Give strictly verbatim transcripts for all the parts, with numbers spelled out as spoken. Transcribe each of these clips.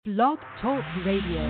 Blog Talk Radio.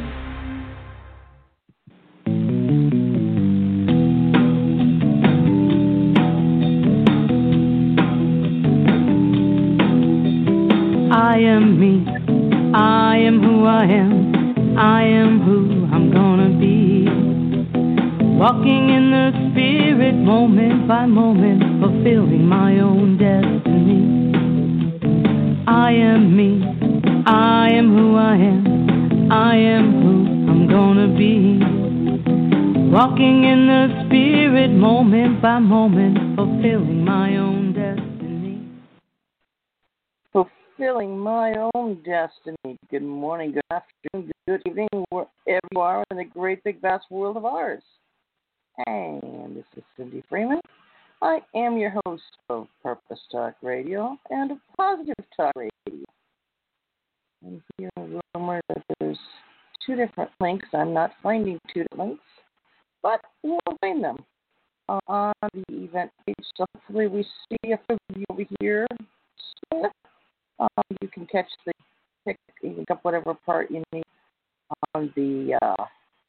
I am me, I am who I am, I am who I'm gonna be. Walking in the spirit moment by moment, fulfilling my own destiny. I am me, I am who I am, I am who I'm gonna be. Walking in the spirit moment by moment, fulfilling my own destiny. Fulfilling my own destiny. Good morning, good afternoon, good evening, wherever you are in the great big vast world of ours. And this is Cindy Freeman. I am your host of Purpose Talk Radio and of Positive Talk Radio. I'm hearing a rumor that there's two different links. I'm not finding two different links, but we'll find them uh, on the event page. So hopefully we see a few of you over here. So, um, you can catch the pick, you can cut whatever part you need on the uh,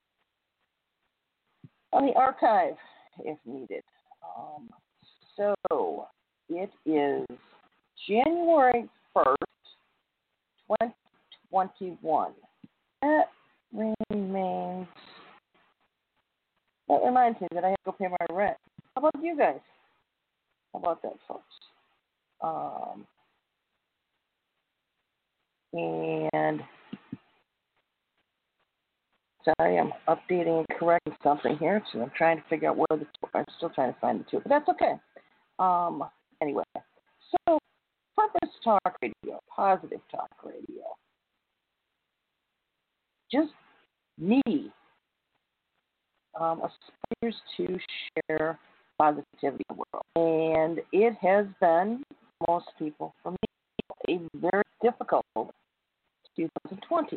on the archive if needed. Um, so it is January first, twenty twenty-one. That remains. That reminds me that I have to go pay my rent. How about you guys? How about that, folks? Um, and sorry, I'm updating and correcting something here, so I'm trying to figure out where the two. I'm still trying to find the two, but that's okay. Um, anyway, so Purpose Talk Radio, Positive Talk Radio. Just me um, aspires to share positivity in the world. And it has been, for most people, for me, a very difficult twenty twenty.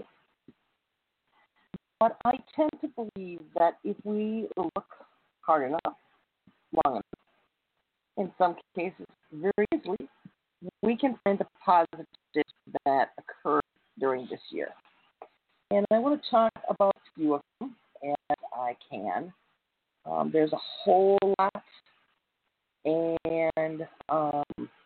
But I tend to believe that if we look hard enough, long enough, in some cases very easily, we can find the positives that occurred during this year. And I want to talk about a few of them as I can. Um, there's a whole lot, and um,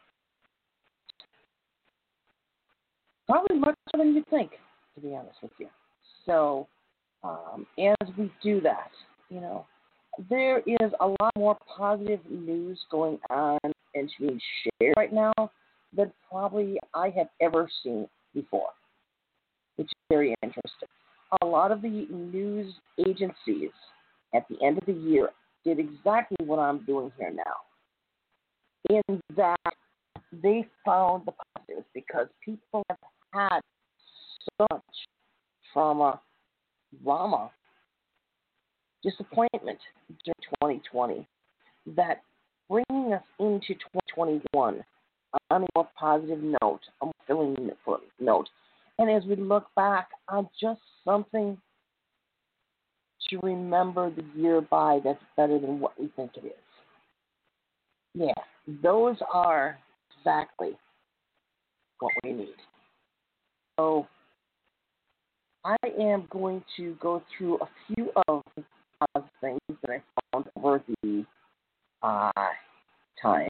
probably much more than you think, to be honest with you. So um, as we do that, you know, there is a lot more positive news going on and being shared right now than probably I have ever seen before, which is very interesting. A lot of the news agencies at the end of the year did exactly what I'm doing here now, in that they found the positives because people have had so much trauma, drama, disappointment during twenty twenty that bringing us into twenty twenty-one on a more positive note, a more filling note. And as we look back on just something to remember the year by that's better than what we think it is. Yeah, those are exactly what we need. So I am going to go through a few of the positive things that I found over the uh, time.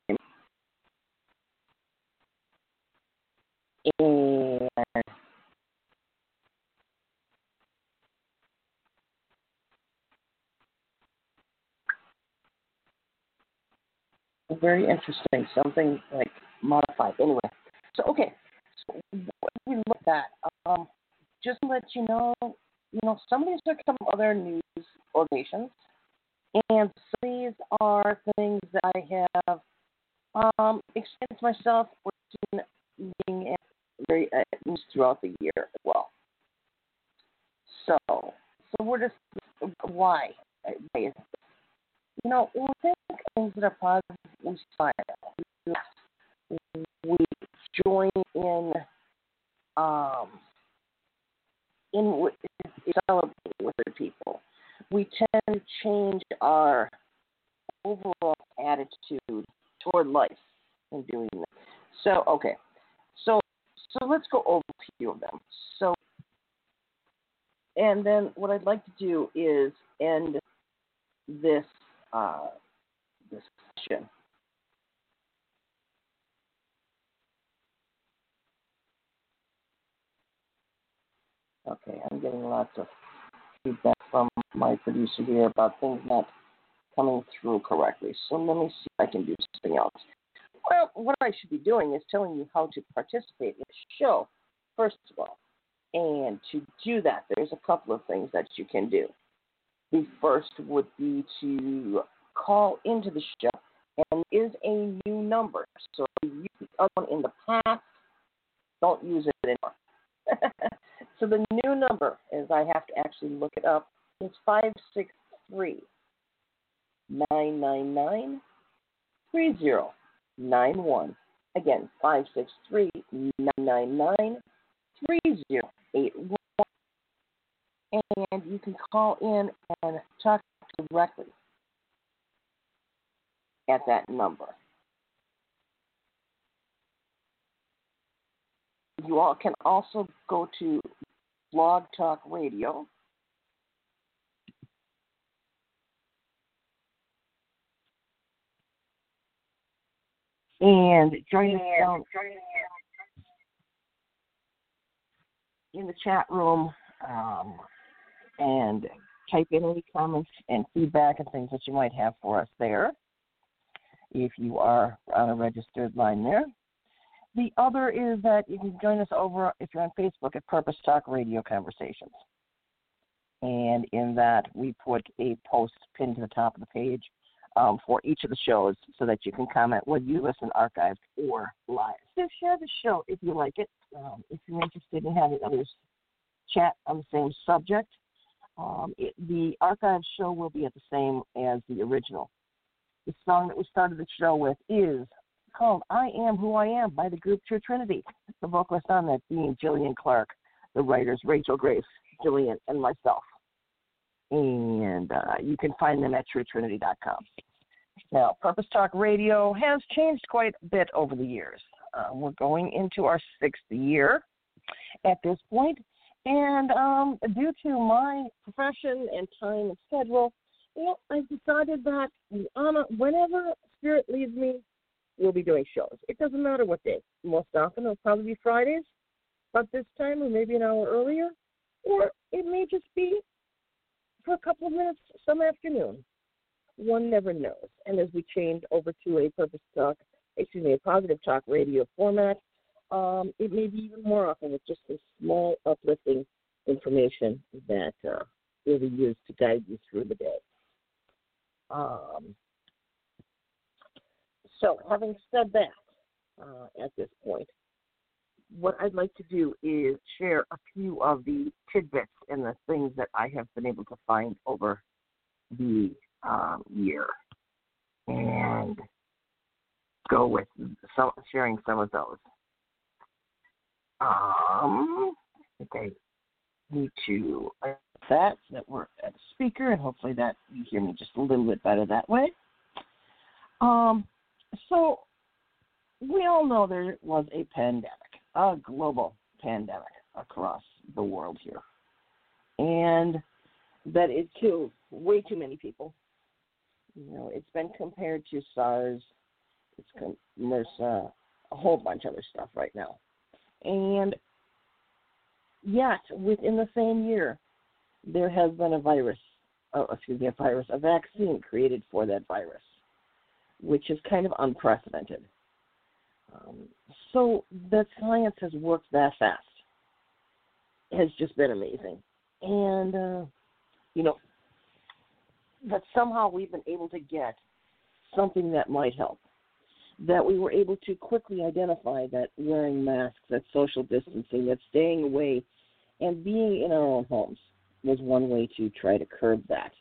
And very interesting, something like modified. Anyway, so okay, so what we look at, um, just to let you know, you know, some of these are from other news organizations, and some of these are things that I have um, experienced myself or seen being very uh, news throughout the year as well. So, so we're just why? Why is this? You know, when we think of things that are positive, we smile, we laugh, we join in, um, in with, in celebrating with other people. We tend to change our overall attitude toward life in doing that. So, okay, so so let's go over a few of them. So, And then what I'd like to do is end this uh, this session. Okay, I'm getting lots of feedback from my producer here about things not coming through correctly. So let me see if I can do something else. Well, what I should be doing is telling you how to participate in the show, first of all. And to do that, there's a couple of things that you can do. The first would be to call into the show, and there is a new number. So if you used the other one in the past, don't use it anymore. So the new number, as I have to actually look it up, is five six three, nine nine nine, three zero nine one. Again, five six three, nine nine nine, three zero eight one. And you can call in and talk directly at that number. You all can also go to Blog Talk Radio. And join us down in the chat room um, and type in any comments and feedback and things that you might have for us there if you are on a registered line there. The other is that you can join us over, if you're on Facebook, at Purpose Talk Radio Conversations. And in that, we put a post pinned to the top of the page um, for each of the shows so that you can comment whether you listen archived or live. So share the show if you like it. Um, if you're interested in having others chat on the same subject, um, it, the archived show will be at the same as the original. The song that we started the show with is called I Am Who I Am by the group True Trinity. The vocalist on that being Jillian Clark, the writers Rachel Grace, Jillian, and myself. And uh, you can find them at true trinity dot com. Now, Purpose Talk Radio has changed quite a bit over the years. Uh, we're going into our sixth year at this point, and um, due to my profession and time and schedule, you know, I've decided that on a, whenever Spirit leads me, we'll be doing shows. It doesn't matter what day. Most often it'll probably be Fridays, but this time or maybe an hour earlier, or it may just be for a couple of minutes some afternoon. One never knows. And as we change over to a Purpose Talk, excuse me, a Positive Talk radio format, um, it may be even more often with just some small uplifting information that uh, will be used to guide you through the day. Um, so, having said that, uh, at this point, what I'd like to do is share a few of the tidbits and the things that I have been able to find over the um, year, and go with some, sharing some of those. Um, I think I need to that so that we're at a speaker, and hopefully that you hear me just a little bit better that way. Um, so we all know there was a pandemic, a global pandemic across the world here, and that it killed way too many people. You know, it's been compared to SARS, it's MRSA, a whole bunch of other stuff right now. And yet, within the same year, there has been a virus, oh, excuse me, a virus, a vaccine created for that virus, which is kind of unprecedented. Um, so that science has worked that fast has just been amazing. And, uh, you know, that somehow we've been able to get something that might help, that we were able to quickly identify that wearing masks, that social distancing, that staying away, and being in our own homes was one way to try to curb that.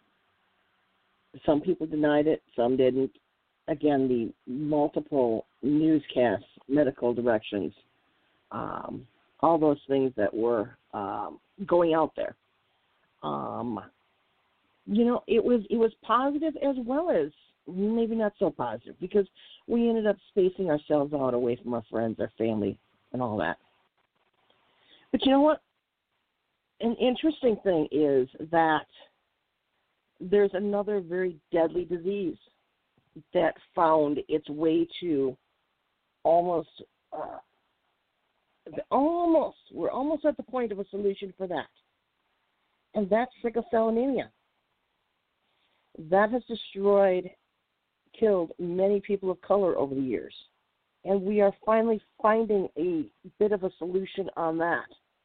Some people denied it, some didn't. Again, the multiple newscasts, medical directions, um, all those things that were um, going out there. Um, you know, it was it was positive as well as maybe not so positive, because we ended up spacing ourselves out away from our friends, our family, and all that. But you know what? an interesting thing is that there's another very deadly disease that found its way to almost, uh, almost, we're almost at the point of a solution for that. And that's sickle cell anemia. That has destroyed, killed many people of color over the years. And we are finally finding a bit of a solution on that.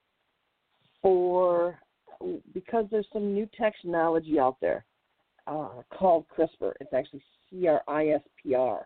For because there's some new technology out there uh, called CRISPR. It's actually C R I S P R.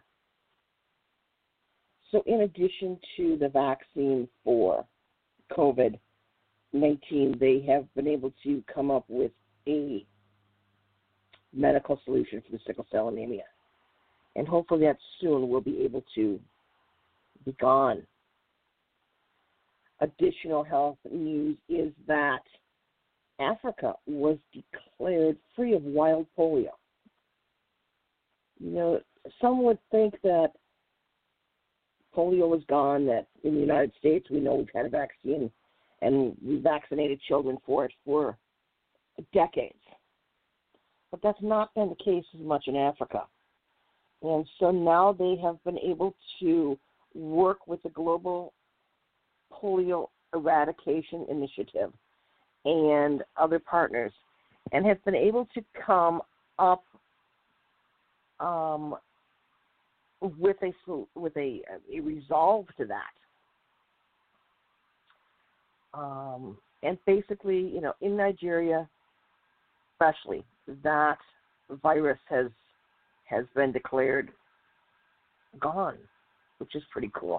So in addition to the vaccine for COVID nineteen, they have been able to come up with a medical solution for the sickle cell anemia. And hopefully that soon we'll be able to be gone. Additional health news is that Africa was declared free of wild polio. You know, some would think that polio was gone, that in the United States we know we've had a vaccine and we vaccinated children for it for decades. But that's not been the case as much in Africa. And so now they have been able to work with the Global Polio Eradication Initiative and other partners, and have been able to come up um, with a with a, a resolve to that. Um, and basically, you know, in Nigeria, especially, that virus has has been declared gone, which is pretty cool.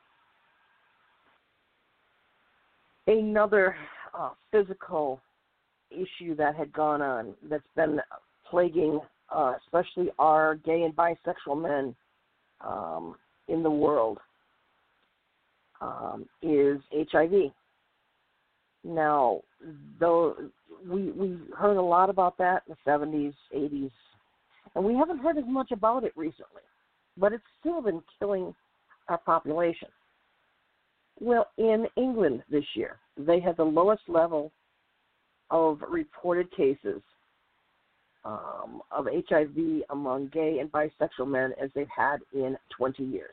Another uh, physical issue that had gone on that's been plaguing uh, especially our gay and bisexual men um, in the world um, is H I V. Now, though we we heard a lot about that in the seventies, eighties, and we haven't heard as much about it recently, but it's still been killing our population. Well, in England this year, they had the lowest level of reported cases um, of H I V among gay and bisexual men as they've had in twenty years.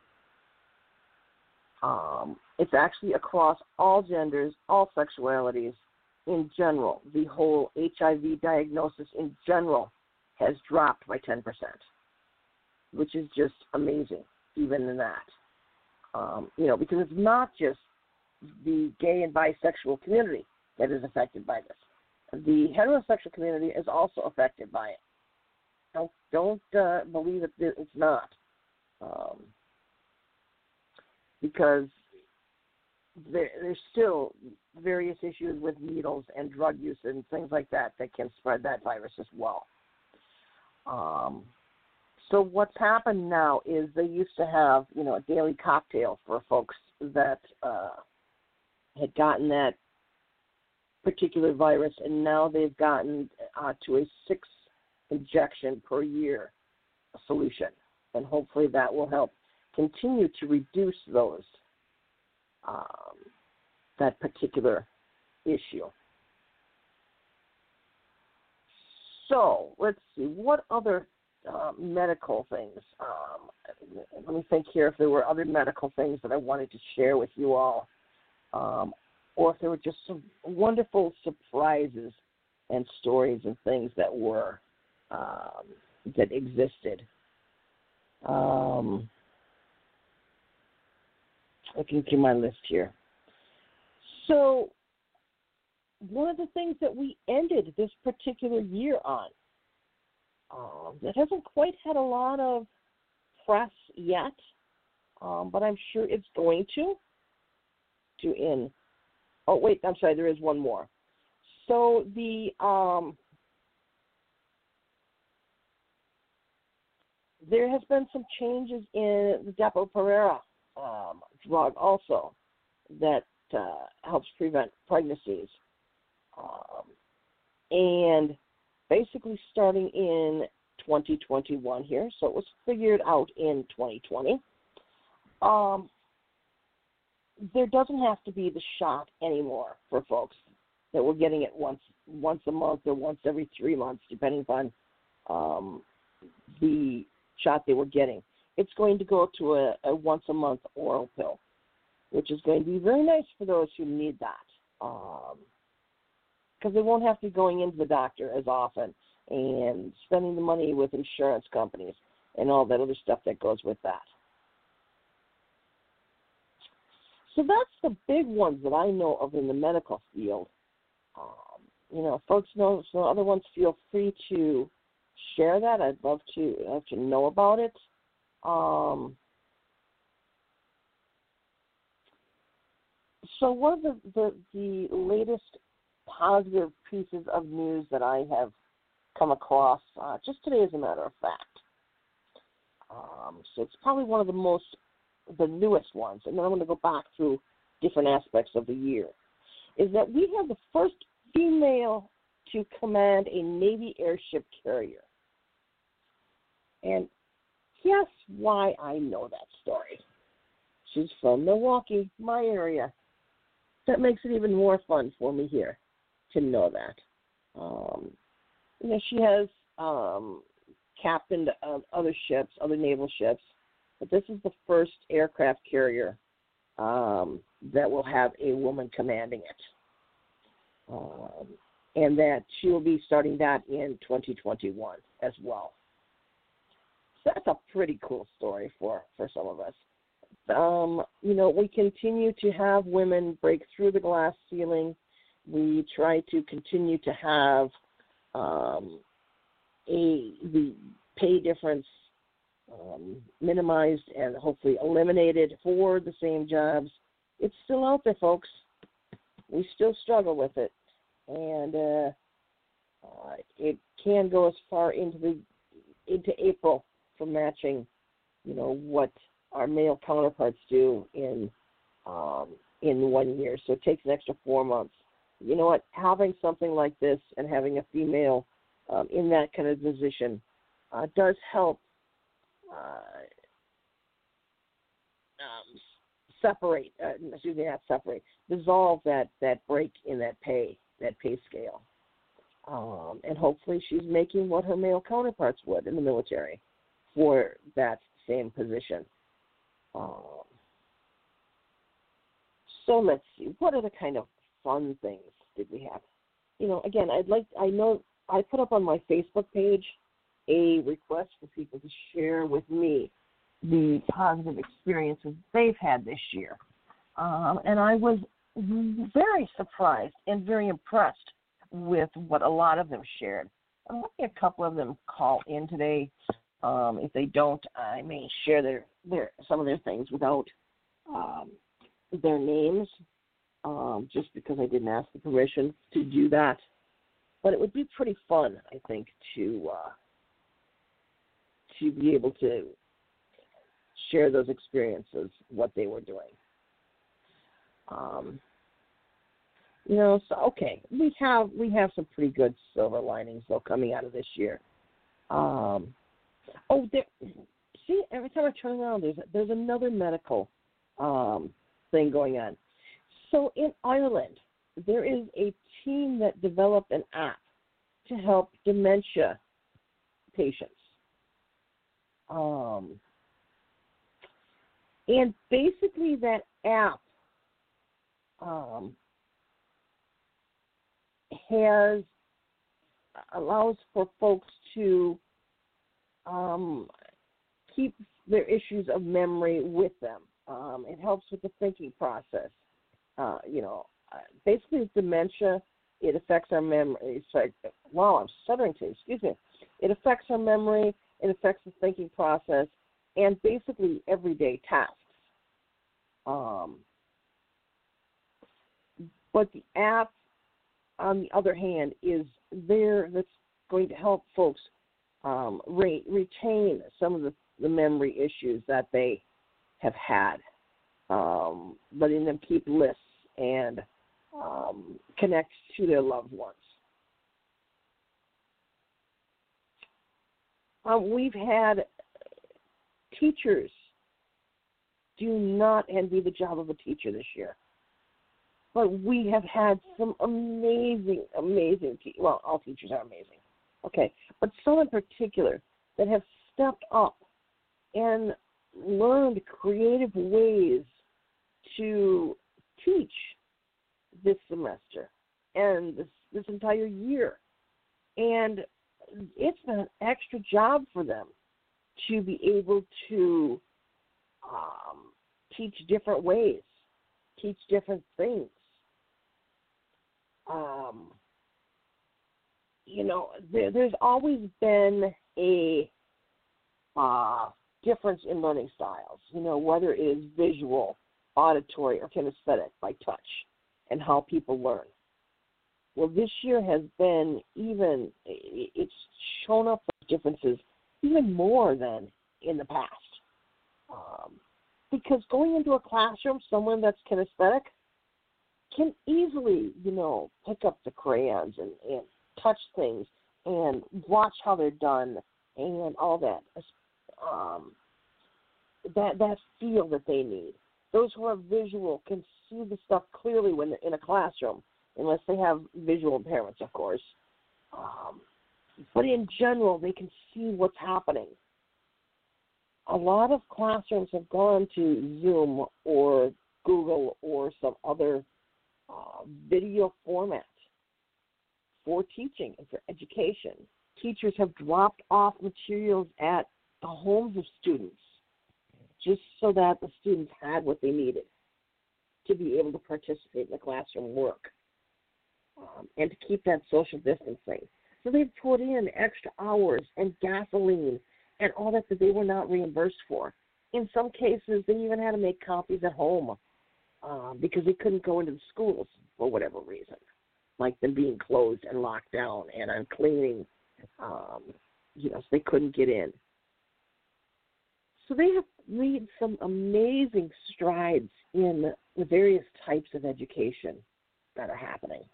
Um, it's actually across all genders, all sexualities in general. The whole H I V diagnosis in general has dropped by ten percent, which is just amazing, even in that. Um, you know, because it's not just the gay and bisexual community that is affected by this. The heterosexual community is also affected by it. Don't don't uh, believe that it's not, um, because there, there's still various issues with needles and drug use and things like that that can spread that virus as well. Um, So what's happened now is they used to have, you know, a daily cocktail for folks that uh, had gotten that particular virus, and now they've gotten uh, to a six injection per year solution, and hopefully that will help continue to reduce those um, that particular issue. So let's see, what other Uh, medical things. Um, let me think here if there were other medical things that I wanted to share with you all, um, or if there were just some wonderful surprises and stories and things that were um, that existed. Um, looking through my list here. So one of the things that we ended this particular year on, Um, it hasn't quite had a lot of press yet, um, but I'm sure it's going to. To in, oh wait, I'm sorry, there is one more. So the um, there has been some changes in the Depo-Provera um, drug also that uh, helps prevent pregnancies, um, and basically starting in twenty twenty-one here, so it was figured out in twenty twenty. Um, there doesn't have to be the shot anymore for folks that we're getting it once once a month or once every three months, depending upon um, the shot they were getting. It's going to go to a, a once-a-month oral pill, which is going to be very nice for those who need that, because um, they won't have to be going into the doctor as often and spending the money with insurance companies and all that other stuff that goes with that. So that's the big ones that I know of in the medical field. Um, you know, folks know some other ones. Feel free to share that. I'd love to love to know about it. Um, so one of the, the, the latest positive pieces of news that I have come across uh, just today, as a matter of fact. Um, so it's probably one of the most, the newest ones, and then I'm going to go back through different aspects of the year, is that we have the first female to command a Navy airship carrier. And guess why I know that story? She's from Milwaukee, my area. That makes it even more fun for me here to know that. Um, you know, she has um, captained uh, other ships, other naval ships, but this is the first aircraft carrier um, that will have a woman commanding it. Um, and that she will be starting that in twenty twenty-one as well. So that's a pretty cool story for, for some of us. Um, you know, we continue to have women break through the glass ceiling. We try to continue to have um, a the pay difference um, minimized and hopefully eliminated for the same jobs. It's still out there, folks. We still struggle with it, and uh, uh, it can go as far into the into April for matching, you know, what our male counterparts do in um, in one year. So it takes an extra four months. You know what? Having something like this and having a female um, in that kind of position uh, does help uh, um, separate, uh, excuse me, not separate, dissolve that, that break in that pay, that pay scale. Um, and hopefully she's making what her male counterparts would in the military for that same position. Um, so let's see, what other kind of fun things did we have? You know, again, I'd like, I know I put up on my Facebook page a request for people to share with me the positive experiences they've had this year. Um, and I was very surprised and very impressed with what a lot of them shared. I'm hoping a couple of them call in today. Um, if they don't, I may share their, their some of their things without um, their names, um, just because I didn't ask the permission to do that. But it would be pretty fun, I think, to uh, to be able to share those experiences, what they were doing. Um, you know, so okay, we have we have some pretty good silver linings though coming out of this year. Um, oh, there, see, every time I turn around, there's there's another medical um, thing going on. So in Ireland, there is a team that developed an app to help dementia patients. Um, and basically that app um, has allows for folks to um, keep their issues of memory with them. Um, it helps with the thinking process. Uh, you know, uh, basically it's dementia. It affects our memory. It's like, wow, I'm stuttering too. Excuse me. It affects our memory. It affects the thinking process, and basically everyday tasks. Um, but the app, on the other hand, is there that's going to help folks um, re- retain some of the, the memory issues that they have had, um, letting them keep lists and um, connect to their loved ones. Um, we've had teachers do not envy the job of a teacher this year. but we have had some amazing, amazing, te- well, all teachers are amazing, okay, but some in particular that have stepped up and learned creative ways to teach this semester and this, this entire year. And it's been an extra job for them to be able to um, teach different ways, teach different things. Um, you know, there, there's always been a uh, difference in learning styles, you know, whether it is visual, auditory, or kinesthetic, by touch, and how people learn. Well, this year has been even, it's shown up those differences even more than in the past. Um, because going into a classroom, someone that's kinesthetic can easily, you know, pick up the crayons and, and touch things and watch how they're done and all that. Um, that that feel that they need. Those who are visual can see the stuff clearly when they're in a classroom, unless they have visual impairments, of course. Um, but in general, they can see what's happening. A lot of classrooms have gone to Zoom or Google or some other uh, video format for teaching and for education. Teachers have dropped off materials at the homes of students just so that the students had what they needed to be able to participate in the classroom work um, and to keep that social distancing. So they've put in extra hours and gasoline and all that that they were not reimbursed for. In some cases, they even had to make copies at home uh, because they couldn't go into the schools for whatever reason, like them being closed and locked down and on cleaning, um, you know, so they couldn't get in. So they have made some amazing strides in the various types of education that are happening.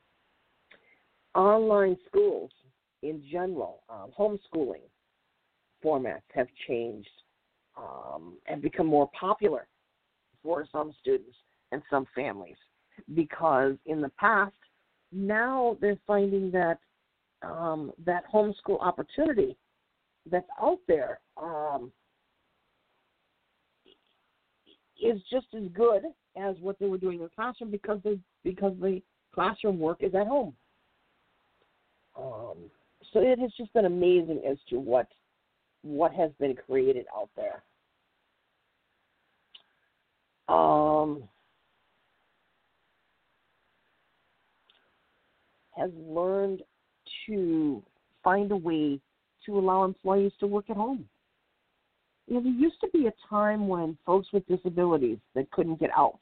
Online schools in general, um, homeschooling formats have changed um, and become more popular for some students and some families, because in the past, now they're finding that um, that homeschool opportunity that's out there um, is just as good as what they were doing in the classroom because they, because the classroom work is at home. Um, so it has just been amazing as to what what has been created out there. Um, has learned to find a way to allow employees to work at home. You know, there used to be a time when folks with disabilities that couldn't get out,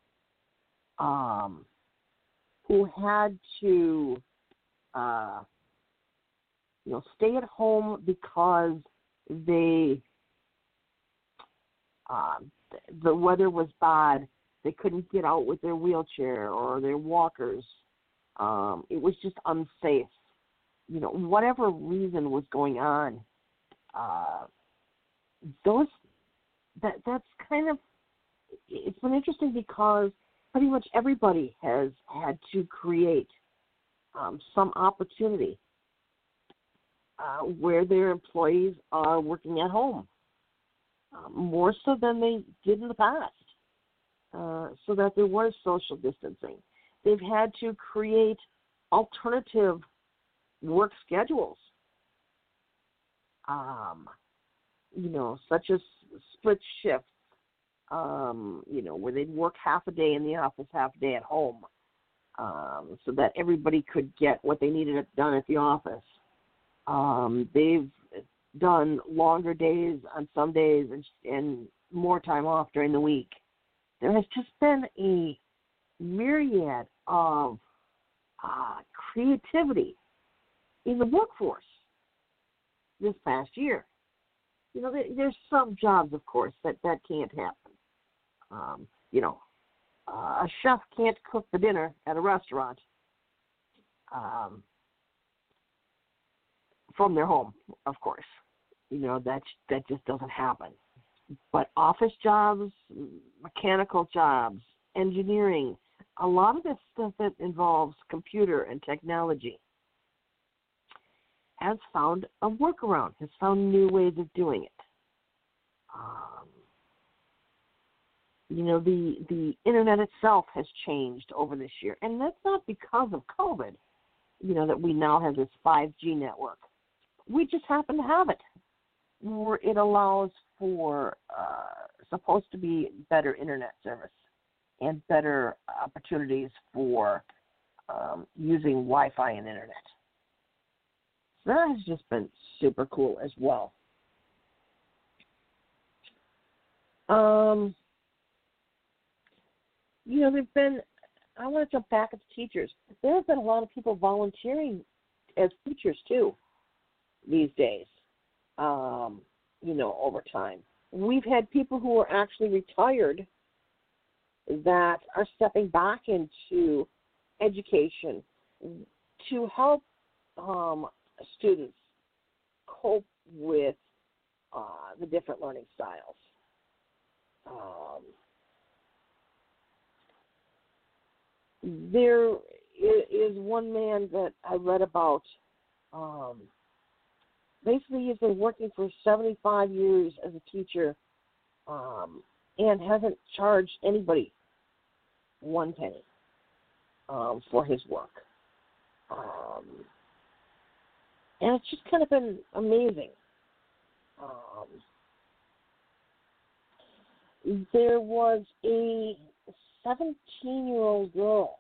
um, who had to, uh, you know, stay at home because they, uh, the weather was bad, they couldn't get out with their wheelchair or their walkers. Um, it was just unsafe. You know, whatever reason was going on, uh, those that that's kind of, it's been interesting because pretty much everybody has had to create um, some opportunity uh, where their employees are working at home, uh, more so than they did in the past, uh, so that there was social distancing. They've had to create alternative work schedules, um, you know, such as split shifts, um, you know, where they'd work half a day in the office, half a day at home, um, so that everybody could get what they needed done at the office. Um, they've done longer days on some days and, and more time off during the week. There has just been a myriad of uh, creativity in the workforce this past year. You know, there, there's some jobs, of course, that, that can't happen. Um, you know, uh, a chef can't cook the dinner at a restaurant um, from their home, of course. You know, that that just doesn't happen. But office jobs, mechanical jobs, engineering, a lot of this stuff that involves computer and technology has found a workaround, has found new ways of doing it. Um, you know, the, the internet itself has changed over this year, and that's not because of COVID, you know, that we now have this five G network. We just happen to have it, where it allows for uh, supposed to be better internet service and better opportunities for um, using Wi-Fi and internet. So that has just been super cool as well. Um, you know, there've been, I want to jump back at the teachers. There have been a lot of people volunteering as teachers, too, these days, um, you know, over time. We've had people who are actually retired that are stepping back into education to help um, students cope with uh, the different learning styles. Um, there is one man that I read about. Um, basically, he's been working for seventy-five years as a teacher um, and hasn't charged anybody one penny um, for his work. Um, and it's just kind of been amazing. Um, there was a seventeen-year-old girl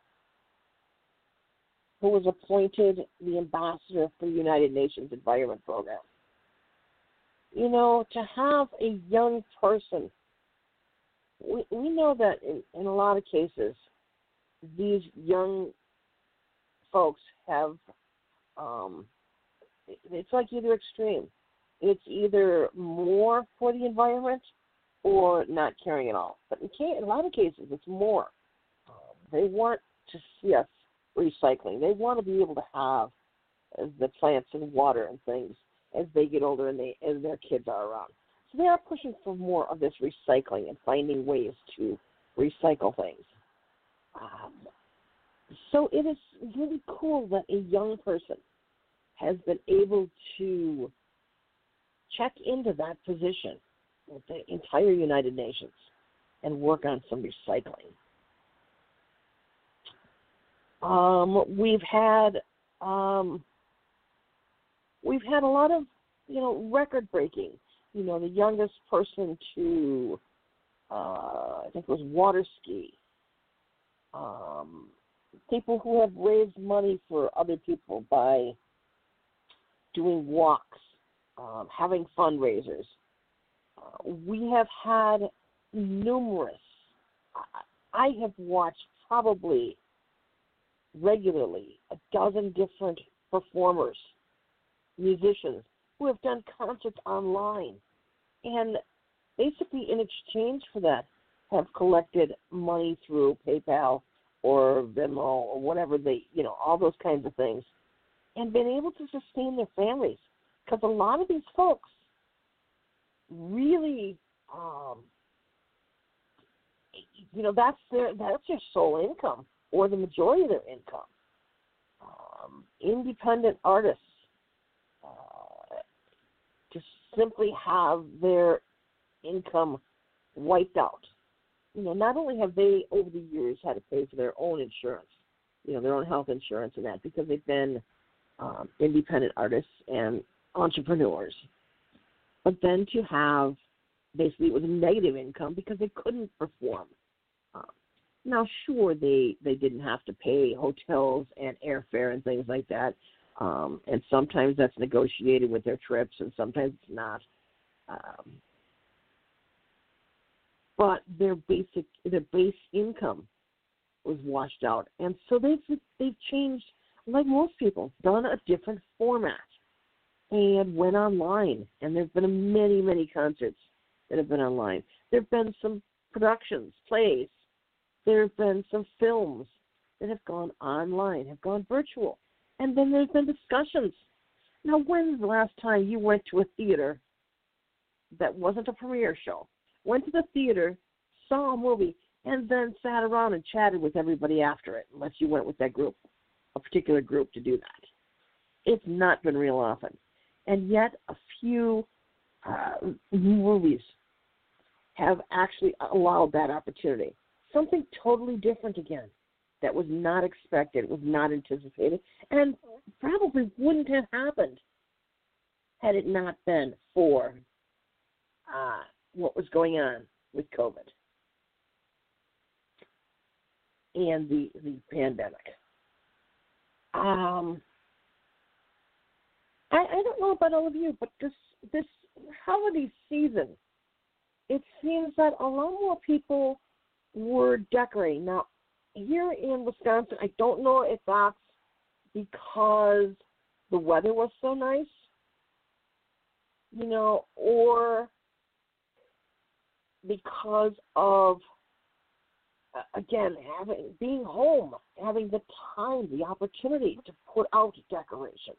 who was appointed the ambassador for the United Nations Environment Program. You know, to have a young person, we, we know that in, in a lot of cases, these young folks have, um, it's like either extreme. It's either more for the environment or not caring at all. But in, case, in a lot of cases, it's more. Um, they want to see us recycling. They want to be able to have uh, the plants and water and things as they get older and they as their kids are around. So they are pushing for more of this recycling and finding ways to recycle things. Um, so it is really cool that a young person has been able to check into that position with the entire United Nations and work on some recycling. Um, we've had um, we've had a lot of you know record breaking. You know, the youngest person to uh, I think it was water ski. Um, people who have raised money for other people by doing walks, um, having fundraisers. Uh, we have had numerous. I have watched probably regularly a dozen different performers, musicians, who have done concerts online. And basically in exchange for that have collected money through PayPal or Venmo or whatever they, you know, all those kinds of things, and been able to sustain their families. Because a lot of these folks really, um, you know, that's their that's their sole income or the majority of their income. Um, independent artists uh, just simply have their income wiped out. You know, not only have they over the years had to pay for their own insurance, you know, their own health insurance and that, because they've been um, independent artists and entrepreneurs, but then to have basically it was a negative income because they couldn't perform. Uh, now, sure, they, they didn't have to pay hotels and airfare and things like that, um, and sometimes that's negotiated with their trips, and sometimes it's not. Um, but their basic, their base income was washed out, and so they've they've changed, like most people, done a different format. And went online, and there have been many, many concerts that have been online. There have been some productions, plays. There have been some films that have gone online, have gone virtual. And then there's been discussions. Now, when's the last time you went to a theater that wasn't a premiere show, went to the theater, saw a movie, and then sat around and chatted with everybody after it, unless you went with that group, a particular group to do that. It's not been real often. And yet a few uh, movies have actually allowed that opportunity. Something totally different again that was not expected, was not anticipated, and probably wouldn't have happened had it not been for uh, what was going on with COVID and the, the pandemic. Um, I, I don't know about all of you, but this this holiday season, it seems that a lot more people were decorating. Now, here in Wisconsin, I don't know if that's because the weather was so nice, you know, or because of, again, having being home, having the time, the opportunity to put out decorations,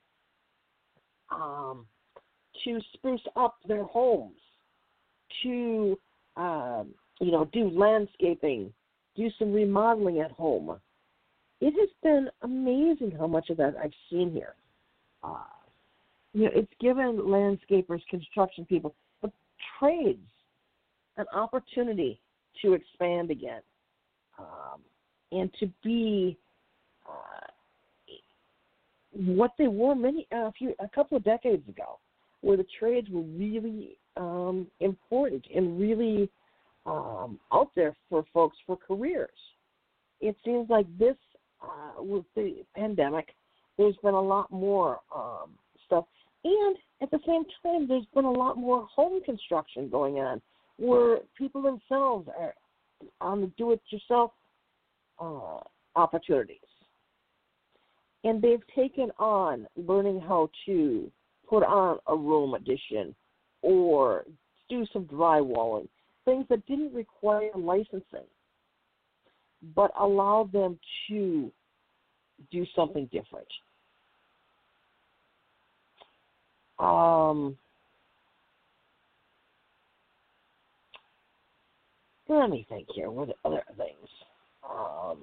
um, to spruce up their homes, to, um, you know, do landscaping, do some remodeling at home. It has been amazing how much of that I've seen here. Uh, you know, it's given landscapers, construction people, but trades an opportunity to expand again, um, and to be uh, what they were many a few a couple of decades ago, where the trades were really um, important and really um, out there for folks for careers. It seems like this uh, with the pandemic, there's been a lot more um, stuff, and at the same time, there's been a lot more home construction going on, where people themselves are on the do-it-yourself uh, opportunities. And they've taken on learning how to put on a room addition or do some drywalling, things that didn't require licensing, but allowed them to do something different. Um, let me think here. What are other things? Um,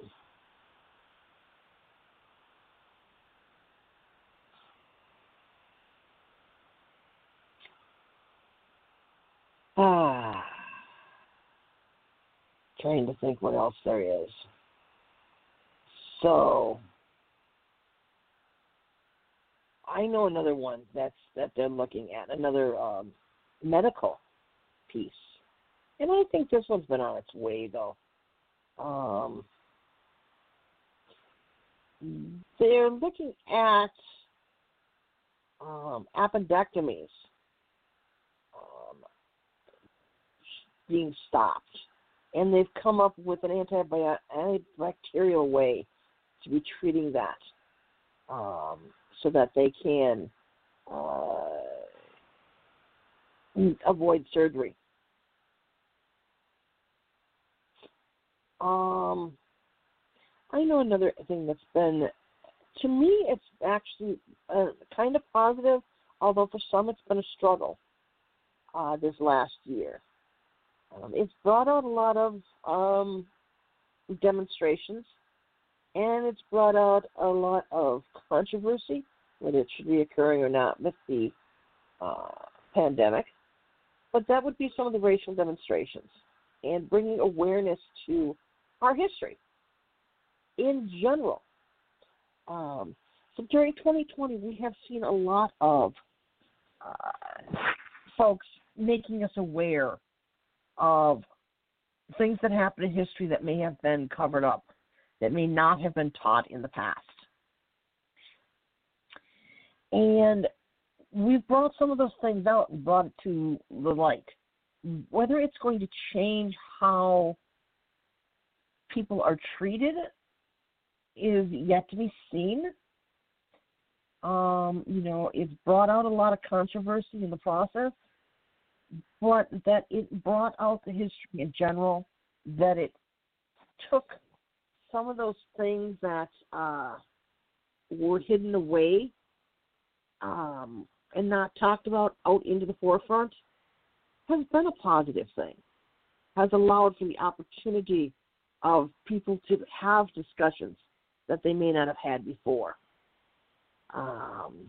ah, trying to think what else there is. So, I know another one that's that they're looking at, another um, medical piece. And I think this one's been on its way, though. Um, they're looking at um, appendectomies um, being stopped. And they've come up with an antibi- antibacterial way to be treating that, um, so that they can uh, avoid surgery. Um, I know another thing that's been, to me, it's actually uh, kind of positive, although for some it's been a struggle uh, this last year. Um, it's brought out a lot of um, demonstrations, and it's brought out a lot of controversy, whether it should be occurring or not with the uh, pandemic. But that would be some of the racial demonstrations and bringing awareness to our history in general. Um, so during twenty twenty, we have seen a lot of uh, folks making us aware of things that happened in history that may have been covered up, that may not have been taught in the past. And we've brought some of those things out and brought it to the light. Whether it's going to change how people are treated is yet to be seen. Um, you know, it's brought out a lot of controversy in the process, but that it brought out the history in general, that it took some of those things that uh, were hidden away um, and not talked about out into the forefront, has been a positive thing. has allowed for the opportunity of people to have discussions that they may not have had before. Um,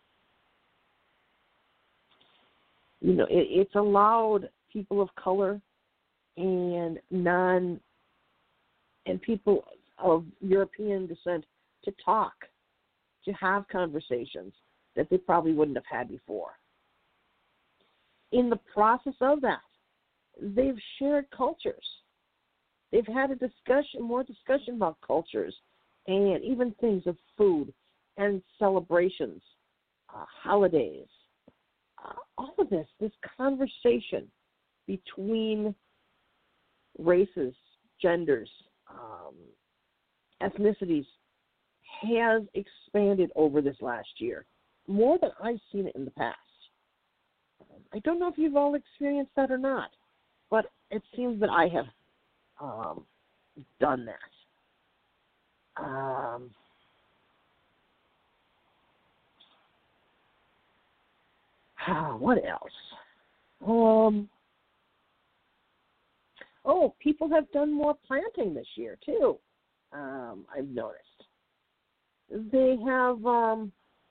you know, it, it's allowed people of color and non and people of European descent to talk, to have conversations that they probably wouldn't have had before. In the process of that, they've shared cultures. They've had a discussion, more discussion about cultures and even things of food and celebrations, uh, holidays. Uh, all of this, this conversation between races, genders, um, ethnicities has expanded over this last year, more than I've seen it in the past. I don't know if you've all experienced that or not, but it seems that I have um, done that. Um, ah, what else? Um, oh, people have done more planting this year, too, um, I've noticed. They have, um,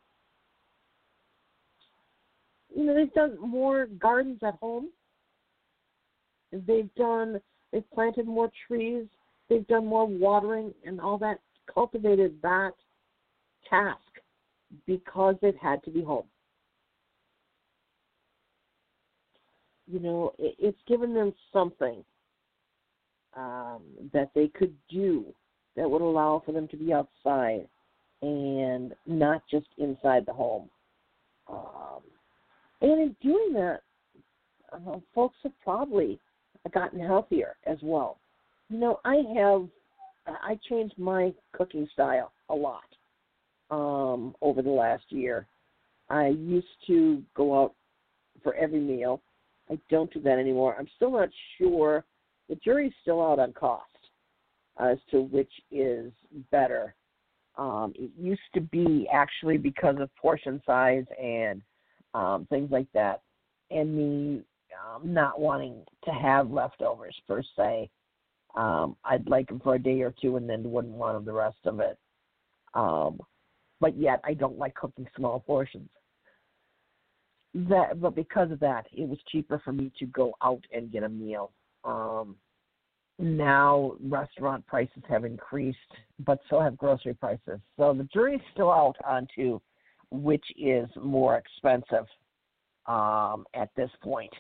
you know, they've done more gardens at home. They've done, they've planted more trees. They've done more watering and all that, cultivated that task because they've had to be home. You know, it, it's given them something um, that they could do that would allow for them to be outside and not just inside the home. Um, and in doing that, uh, folks have probably gotten healthier as well. You know, I have, I changed my cooking style a lot um, over the last year. I used to go out for every meal. I don't do that anymore. I'm still not sure. The jury's still out on cost as to which is better. Um, it used to be actually because of portion size and um, things like that, and me um, not wanting to have leftovers per se. Um, I'd like them for a day or two and then wouldn't want them the rest of it. Um, but yet I don't like cooking small portions. That, but because of that, it was cheaper for me to go out and get a meal. Um, now restaurant prices have increased, but so have grocery prices. So the jury's still out onto which is more expensive um, at this point.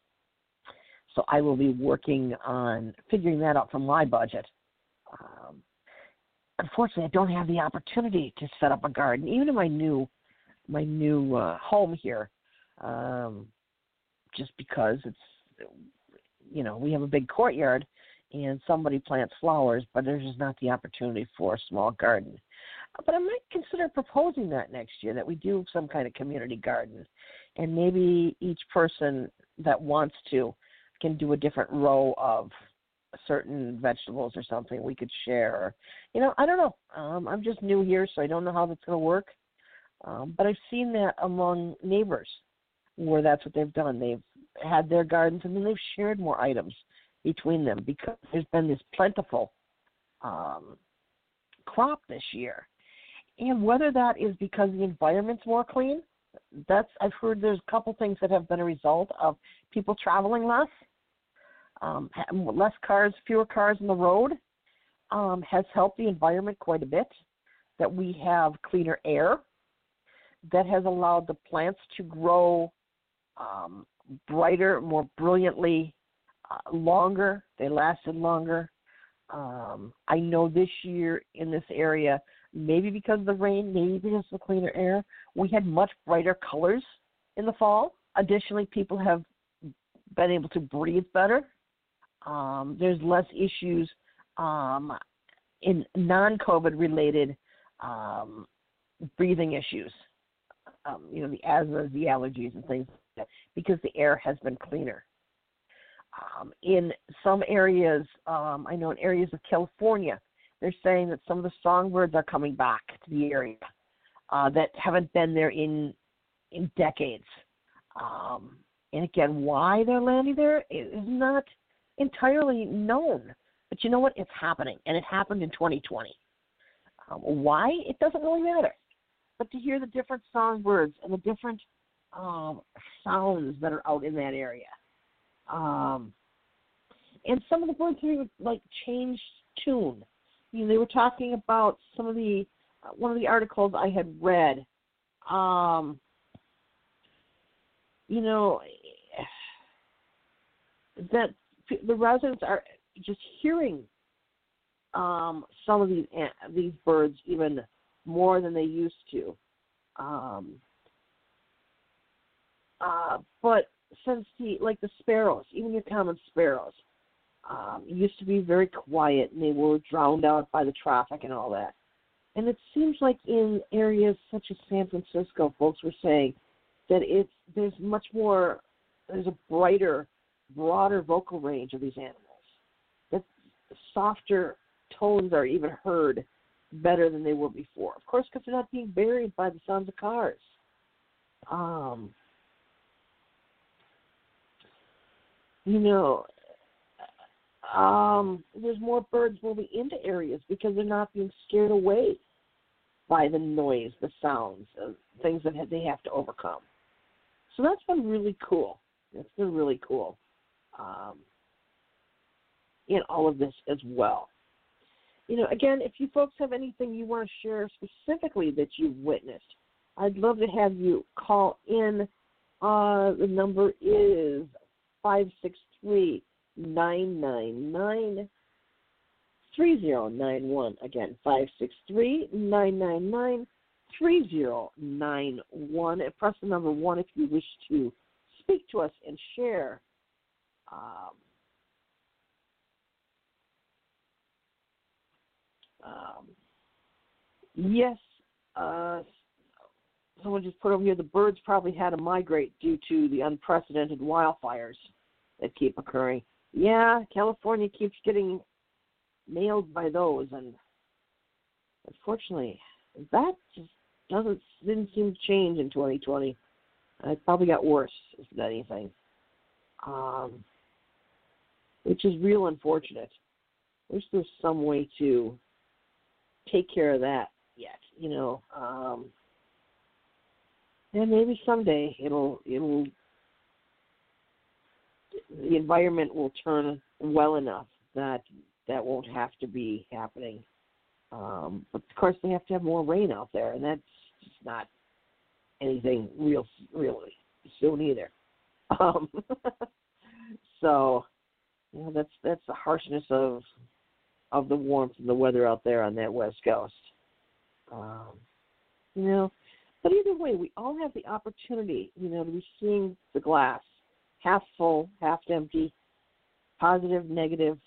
So I will be working on figuring that out from my budget. Um, unfortunately, I don't have the opportunity to set up a garden, even in my new my new uh, home here. Um, just because it's, you know, we have a big courtyard and somebody plants flowers, but there's just not the opportunity for a small garden. But I might consider proposing that next year, that we do some kind of community garden, and maybe each person that wants to can do a different row of certain vegetables or something we could share. Or, you know, I don't know. Um, I'm just new here, so I don't know how that's going to work. Um, but I've seen that among neighbors, where that's what they've done. They've had their gardens, and then they've shared more items between them because there's been this plentiful um, crop this year. And whether that is because the environment's more clean, that's I've heard there's a couple things that have been a result of people traveling less, um, less cars, fewer cars on the road, um, has helped the environment quite a bit, that we have cleaner air, that has allowed the plants to grow um, brighter, more brilliantly, uh, longer. They lasted longer. Um, I know this year in this area, maybe because of the rain, maybe because of the cleaner air, we had much brighter colors in the fall. Additionally, people have been able to breathe better. Um, there's less issues um, in non-COVID related um, breathing issues. Um, you know, the asthma, the allergies and things like that, because the air has been cleaner. Um, in some areas, um, I know in areas of California, they're saying that some of the songbirds are coming back to the area uh, that haven't been there in in decades. Um, and again, why they're landing there is not entirely known. But you know what? It's happening, and it happened in twenty twenty. Um, why? It doesn't really matter. But to hear the different songbirds and the different um, sounds that are out in that area. Um, and some of the birds even, like, changed tune. You know, they were talking about some of the, uh, one of the articles I had read, um, you know, that the residents are just hearing um, some of these these birds even more than they used to. Um, uh, but since the like the sparrows, even your common sparrows, um, used to be very quiet and they were drowned out by the traffic and all that. And it seems like in areas such as San Francisco, folks were saying that it's there's much more, there's a brighter, broader vocal range of these animals. That softer tones are even heard better than they were before. Of course, because they're not being buried by the sounds of cars. Um, you know, um, there's more birds moving into areas because they're not being scared away by the noise, the sounds, uh, things that they have to overcome. So that's been really cool. That's been really cool um, in all of this as well. You know, again, if you folks have anything you want to share specifically that you've witnessed, I'd love to have you call in. Uh, the number is five six three, nine nine nine, three zero nine one. Again, five six three, nine nine nine, three zero nine one. And press the number one if you wish to speak to us and share. Um, um, yes, uh, someone just put over here, the birds probably had to migrate due to the unprecedented wildfires that keep occurring. Yeah, California keeps getting nailed by those, and unfortunately, that just doesn't didn't seem to change in twenty twenty. It probably got worse, if anything, um, which is real unfortunate. I wish there was some way to take care of that yet, you know. Um, and maybe someday it'll it'll the environment will turn well enough that that won't have to be happening. Um, but of course, they have to have more rain out there, and that's just not anything real really soon either. Um, so, you know, that's that's the harshness of of the warmth and the weather out there on that West Coast. Um, you know, but either way, we all have the opportunity, you know, to be seeing the glass half full, half empty, positive, negative.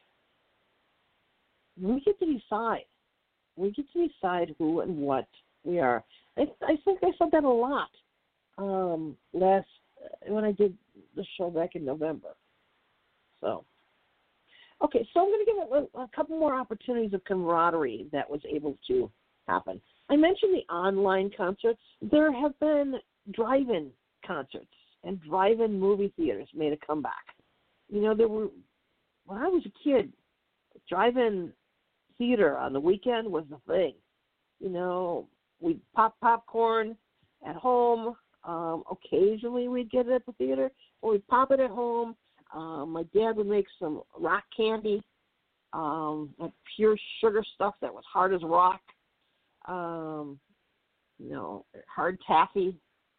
We get to decide. We get to decide who and what we are. I, I think I said that a lot um, last when I did the show back in November. So, okay, so I'm going to give it a, a couple more opportunities of camaraderie that was able to happen. I mentioned the online concerts. There have been drive-in concerts, and drive-in movie theaters made a comeback. You know, there were, when I was a kid, drive-in theater on the weekend was the thing. You know, we'd pop popcorn at home. Um, occasionally we'd get it at the theater, or we'd pop it at home. Um, my dad would make some rock candy, um, like pure sugar stuff that was hard as rock, um, you know, hard taffy.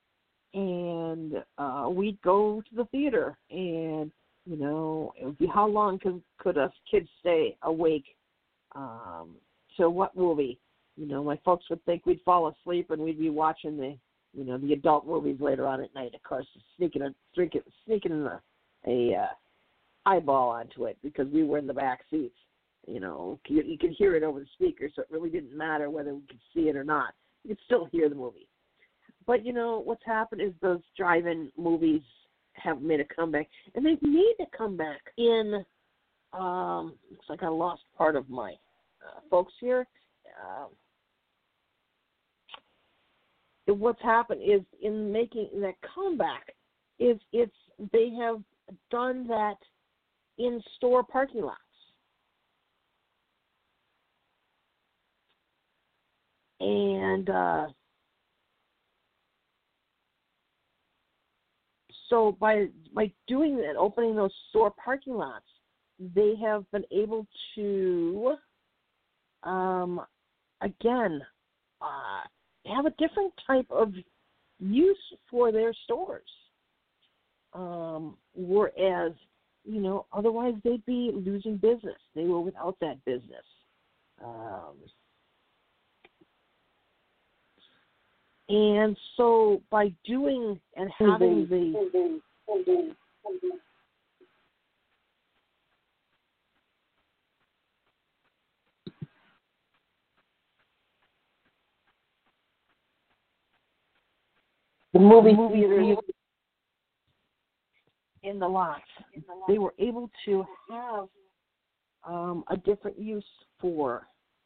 And uh, we'd go to the theater, and, you know, it would be how long could, could us kids stay awake um, to what movie? You know, my folks would think we'd fall asleep and we'd be watching the, you know, the adult movies later on at night, of course, sneaking a, drinking, sneaking a, a uh, eyeball onto it because we were in the back seats. You know, you, you could hear it over the speaker, so it really didn't matter whether we could see it or not. You could still hear the movie. But, you know, what's happened is those drive-in movies have made a comeback. And they've made a comeback in, um, looks like I lost part of my uh, folks here. Um, what's happened is in making that comeback is it's they have done that in store parking lots. And uh, so by by doing that, opening those store parking lots, they have been able to, um, again, uh, have a different type of use for their stores. Um, whereas, you know, otherwise they'd be losing business. They were without that business. Um, and so by doing and having the The movie, movie theaters in the lots, they were able to have um, a different use for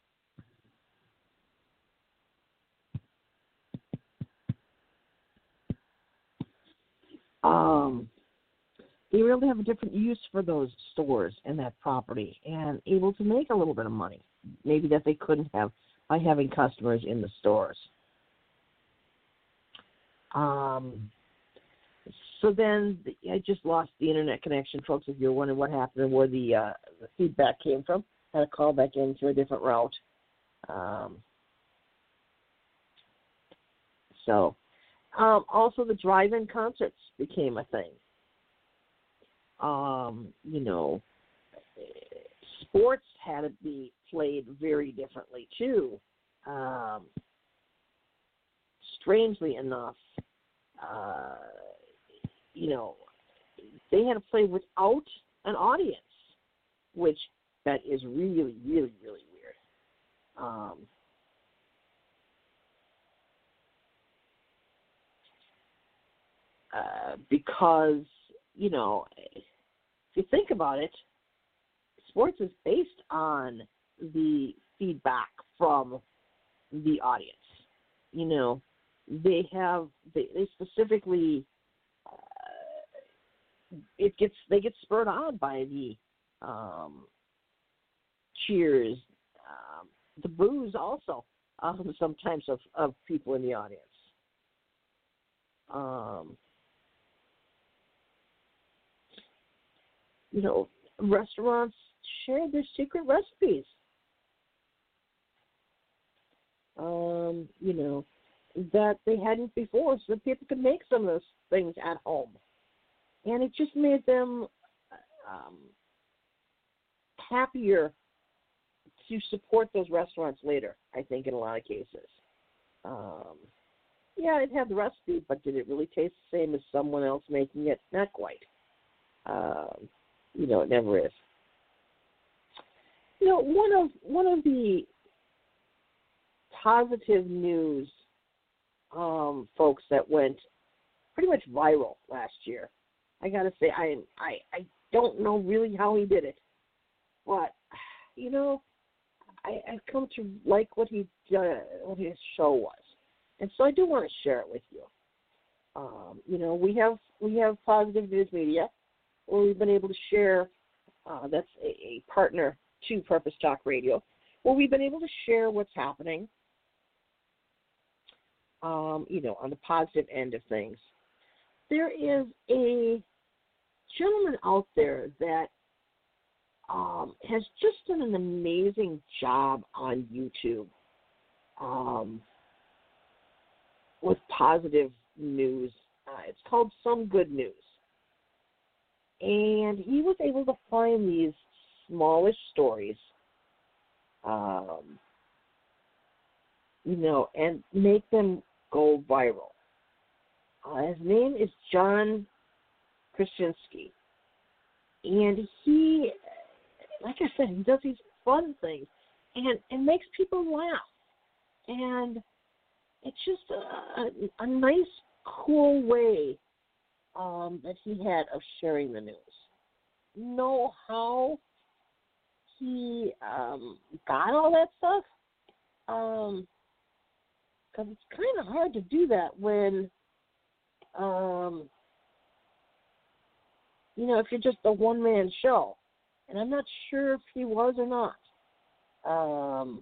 um, they were able to have a different use for those stores and that property and able to make a little bit of money, maybe that they couldn't have by having customers in the stores. Um, so then the, I just lost the internet connection, folks, if you're wondering what happened and where the, uh, the feedback came from. Had to call back in through a different route. Um, so um, also the drive-in concerts became a thing. Um, you know, sports had to be played very differently too. Um, strangely enough, uh, you know, they had to play without an audience, which that is really, really, really weird. Um, uh, because, you know, if you think about it, sports is based on the feedback from the audience. You know, they have, they, they specifically, uh, it gets, they get spurred on by the um, cheers, um, the boos also, um, sometimes of, of people in the audience. Um, you know, restaurants share their secret recipes. Um, you know, that they hadn't before, so that people could make some of those things at home. And it just made them um, happier to support those restaurants later, I think, in a lot of cases. Um, yeah, it had the recipe, but did it really taste the same as someone else making it? Not quite. Um, you know, it never is. You know, one of one of the positive news, um, folks, that went pretty much viral last year. I gotta say, I I I don't know really how he did it, but you know, I I've come to like what he uh, what his show was, and so I do want to share it with you. Um, you know, we have we have Positive News Media, where we've been able to share. Uh, that's a, a partner to Purpose Talk Radio, where we've been able to share what's happening. Um, you know, on the positive end of things. There is a gentleman out there that um, has just done an amazing job on YouTube um, with positive news. Uh, it's called Some Good News. And he was able to find these smallish stories, um, you know, and make them go viral. Uh, his name is John Krasinski. And he, like I said, he does these fun things and, and makes people laugh. And it's just a, a, a nice, cool way um, that he had of sharing the news. Know how he um, got all that stuff? Um, because it's kind of hard to do that when um, you know, if you're just a one-man show. And I'm not sure if he was or not. Um,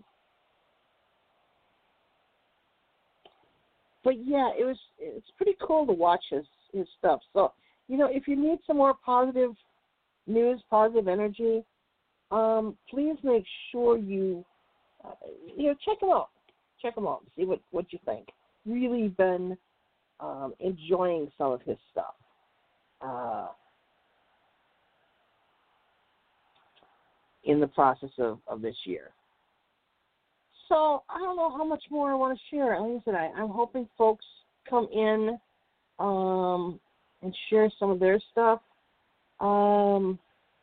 but yeah, it was it's pretty cool to watch his, his stuff. So, you know, if you need some more positive news, positive energy, um, please make sure you, uh, you know, check him out. Check him out and see what, what you think. Really been um, enjoying some of his stuff. Uh, in the process of, of this year. So I don't know how much more I want to share. Like I said, I, I'm hoping folks come in um, and share some of their stuff. Um,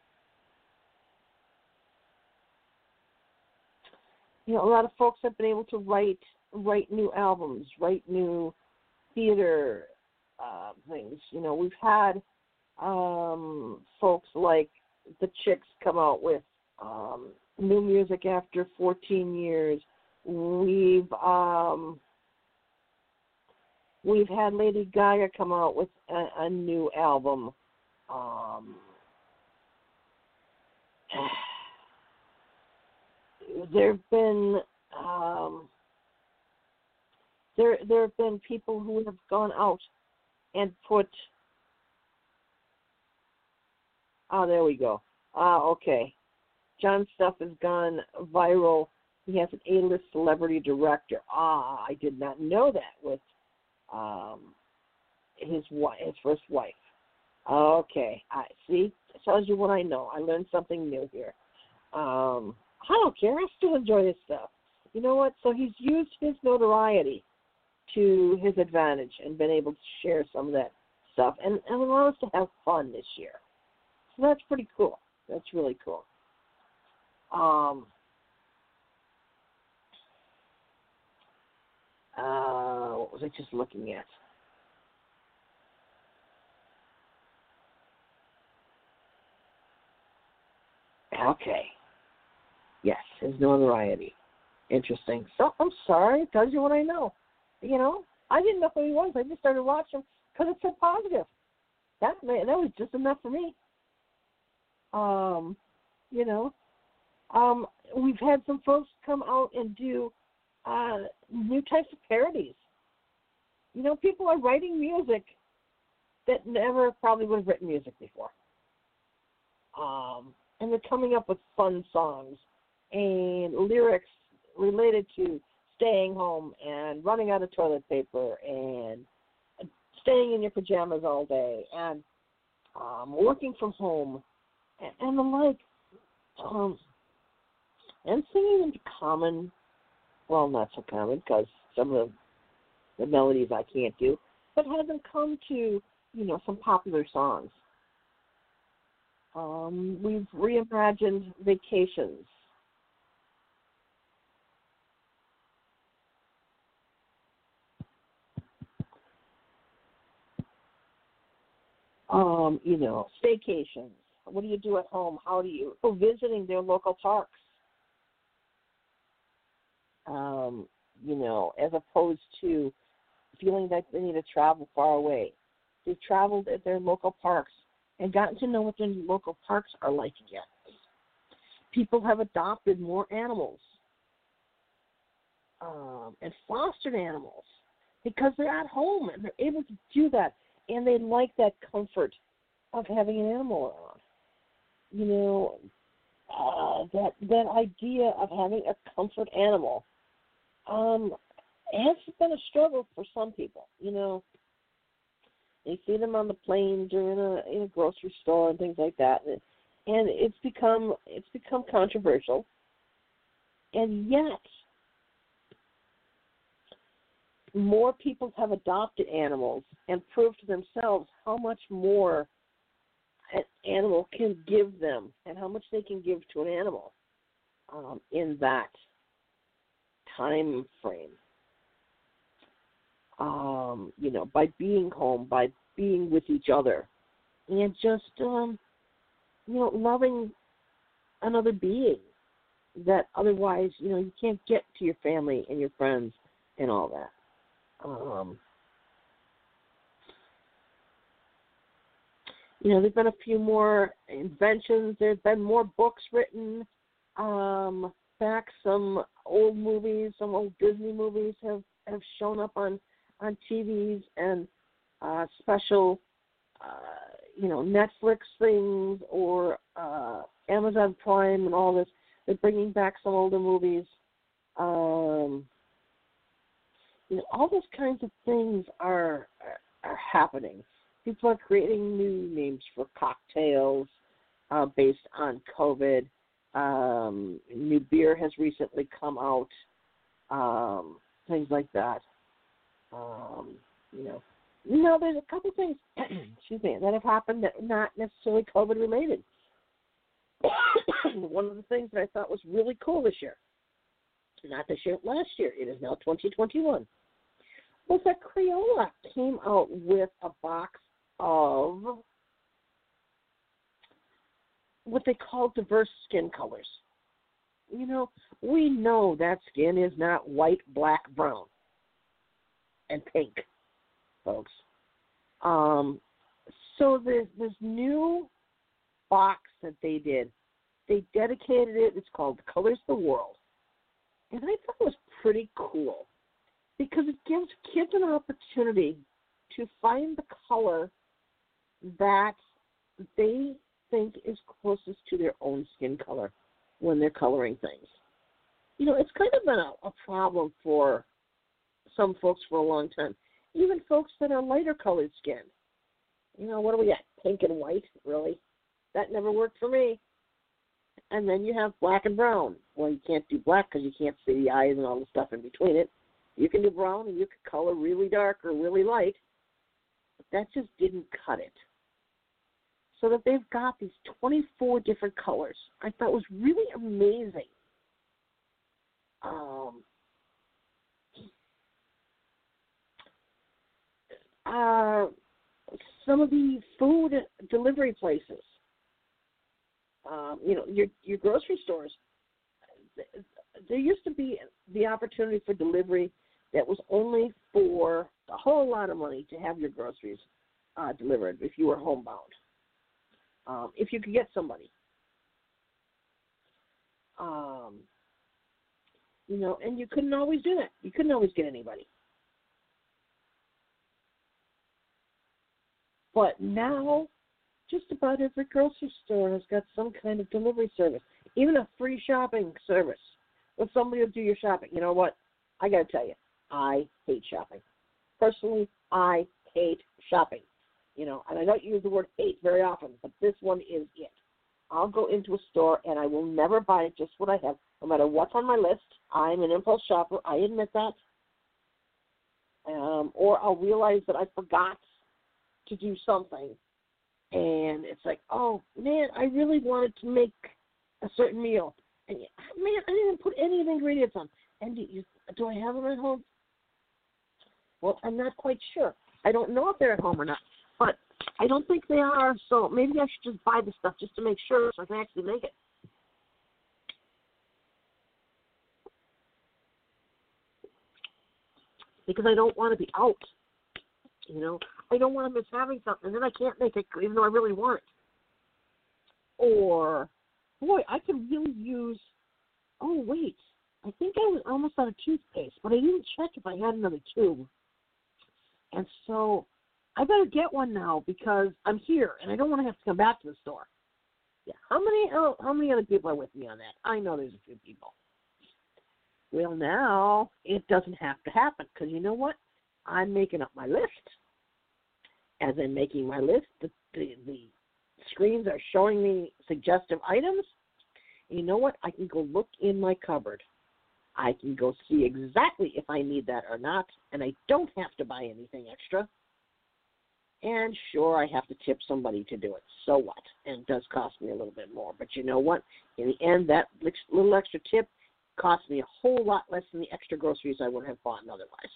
you know, a lot of folks have been able to write write new albums, write new theater uh, things. You know, we've had um, folks like the Chicks come out with Um, new music after fourteen years. We've um, we've had Lady Gaga come out with a, a new album. Um, there have been um, there there have been people who have gone out and put. Oh, there we go. Ah, okay. John's stuff has gone viral. He has an A-list celebrity director. Ah, I did not know that with um, his wife, his first wife. Okay, I see. It tells you what I know. I learned something new here. Um, I don't care. I still enjoy his stuff. You know what? So he's used his notoriety to his advantage and been able to share some of that stuff and, and allow us to have fun this year. So that's pretty cool. That's really cool. Um, uh, what was I just looking at? Okay. Yes, his notoriety. Interesting. So, I'm sorry. It tells you what I know. You know, I didn't know who he was. I just started watching because it said positive. That, that was just enough for me. Um, you know. Um, we've had some folks come out and do uh, new types of parodies. You know, people are writing music that never probably would have written music before. Um, and they're coming up with fun songs and lyrics related to staying home and running out of toilet paper and staying in your pajamas all day and um, working from home and, and the like. Um, and singing into common, well, not so common because some of the, the melodies I can't do, but have them come to, you know, some popular songs. Um, we've reimagined vacations. Um, you know, staycations. What do you do at home? How do you go visiting their local parks? Um, you know, as opposed to feeling that they need to travel far away. They've traveled at their local parks and gotten to know what their local parks are like again. People have adopted more animals um, and fostered animals because they're at home and they're able to do that, and they like that comfort of having an animal around. You know, uh, that that idea of having a comfort animal um, has been a struggle for some people. You know, they see them on the plane during a in a grocery store and things like that, and, and it's become it's become controversial. And yet, more people have adopted animals and proved to themselves how much more an animal can give them and how much they can give to an animal um, in that time frame. Um, you know, by being home, by being with each other, and just, um, you know, loving another being that otherwise, you know, you can't get to your family and your friends and all that. Um, You know, there've been a few more inventions. There's been more books written. Um, back some old movies, some old Disney movies have, have shown up on, on T Vs and uh, special, uh, you know, Netflix things or uh, Amazon Prime and all this. They're bringing back some older movies. Um, you know, all those kinds of things are, are, are happening. People are creating new names for cocktails uh, based on COVID. Um, new beer has recently come out. Um, things like that. Um, you know, you know, there's a couple things, excuse me, that have happened that are not necessarily COVID related. One of the things that I thought was really cool this year, not this year, last year, it is now twenty twenty-one, was that Crayola came out with a box of what they call diverse skin colors. You know, we know that skin is not white, black, brown, and pink, folks. Um, so there's this new box that they did. They dedicated it. It's called Colors the World. And I thought it was pretty cool because it gives kids an opportunity to find the color that they think is closest to their own skin color when they're coloring things. You know, it's kind of been a, a problem for some folks for a long time, even folks that are lighter colored skin. You know, what do we got? Pink and white? Really? That never worked for me. And then you have black and brown. Well, you can't do black because you can't see the eyes and all the stuff in between it. You can do brown and you can color really dark or really light. But that just didn't cut it. So that they've got these twenty-four different colors. I thought was really amazing. Um, uh, some of the food delivery places, um, you know, your your grocery stores, there used to be the opportunity for delivery that was only for a whole lot of money to have your groceries uh, delivered if you were homebound. Um, if you could get somebody. Um, you know, and you couldn't always do that. You couldn't always get anybody. But now, just about every grocery store has got some kind of delivery service, even a free shopping service. When somebody will do your shopping, you know what? I got to tell you, I hate shopping. Personally, I hate shopping. You know, and I don't use the word hate very often, but this one is it. I'll go into a store and I will never buy just what I have, no matter what's on my list. I'm an impulse shopper. I admit that. Um, or I'll realize that I forgot to do something, and it's like, oh, man, I really wanted to make a certain meal. And, man, I didn't even put any of the ingredients on. And do, you, do I have them at home? Well, I'm not quite sure. I don't know if they're at home or not. But I don't think they are, so maybe I should just buy the stuff just to make sure so I can actually make it. Because I don't want to be out. You know, I don't want to miss having something, and then I can't make it even though I really want it. Or, boy, I could really use, oh, wait, I think I was almost out of toothpaste, but I didn't check if I had another tube. And so I better get one now because I'm here and I don't want to have to come back to the store. Yeah, how many how, how many other people are with me on that? I know there's a few people. Well, now it doesn't have to happen because you know what? I'm making up my list. As I'm making my list, the, the, the screens are showing me suggestive items. You know what? I can go look in my cupboard. I can go see exactly if I need that or not, and I don't have to buy anything extra. And sure, I have to tip somebody to do it. So what? And it does cost me a little bit more. But you know what? In the end, that little extra tip cost me a whole lot less than the extra groceries I would have bought otherwise.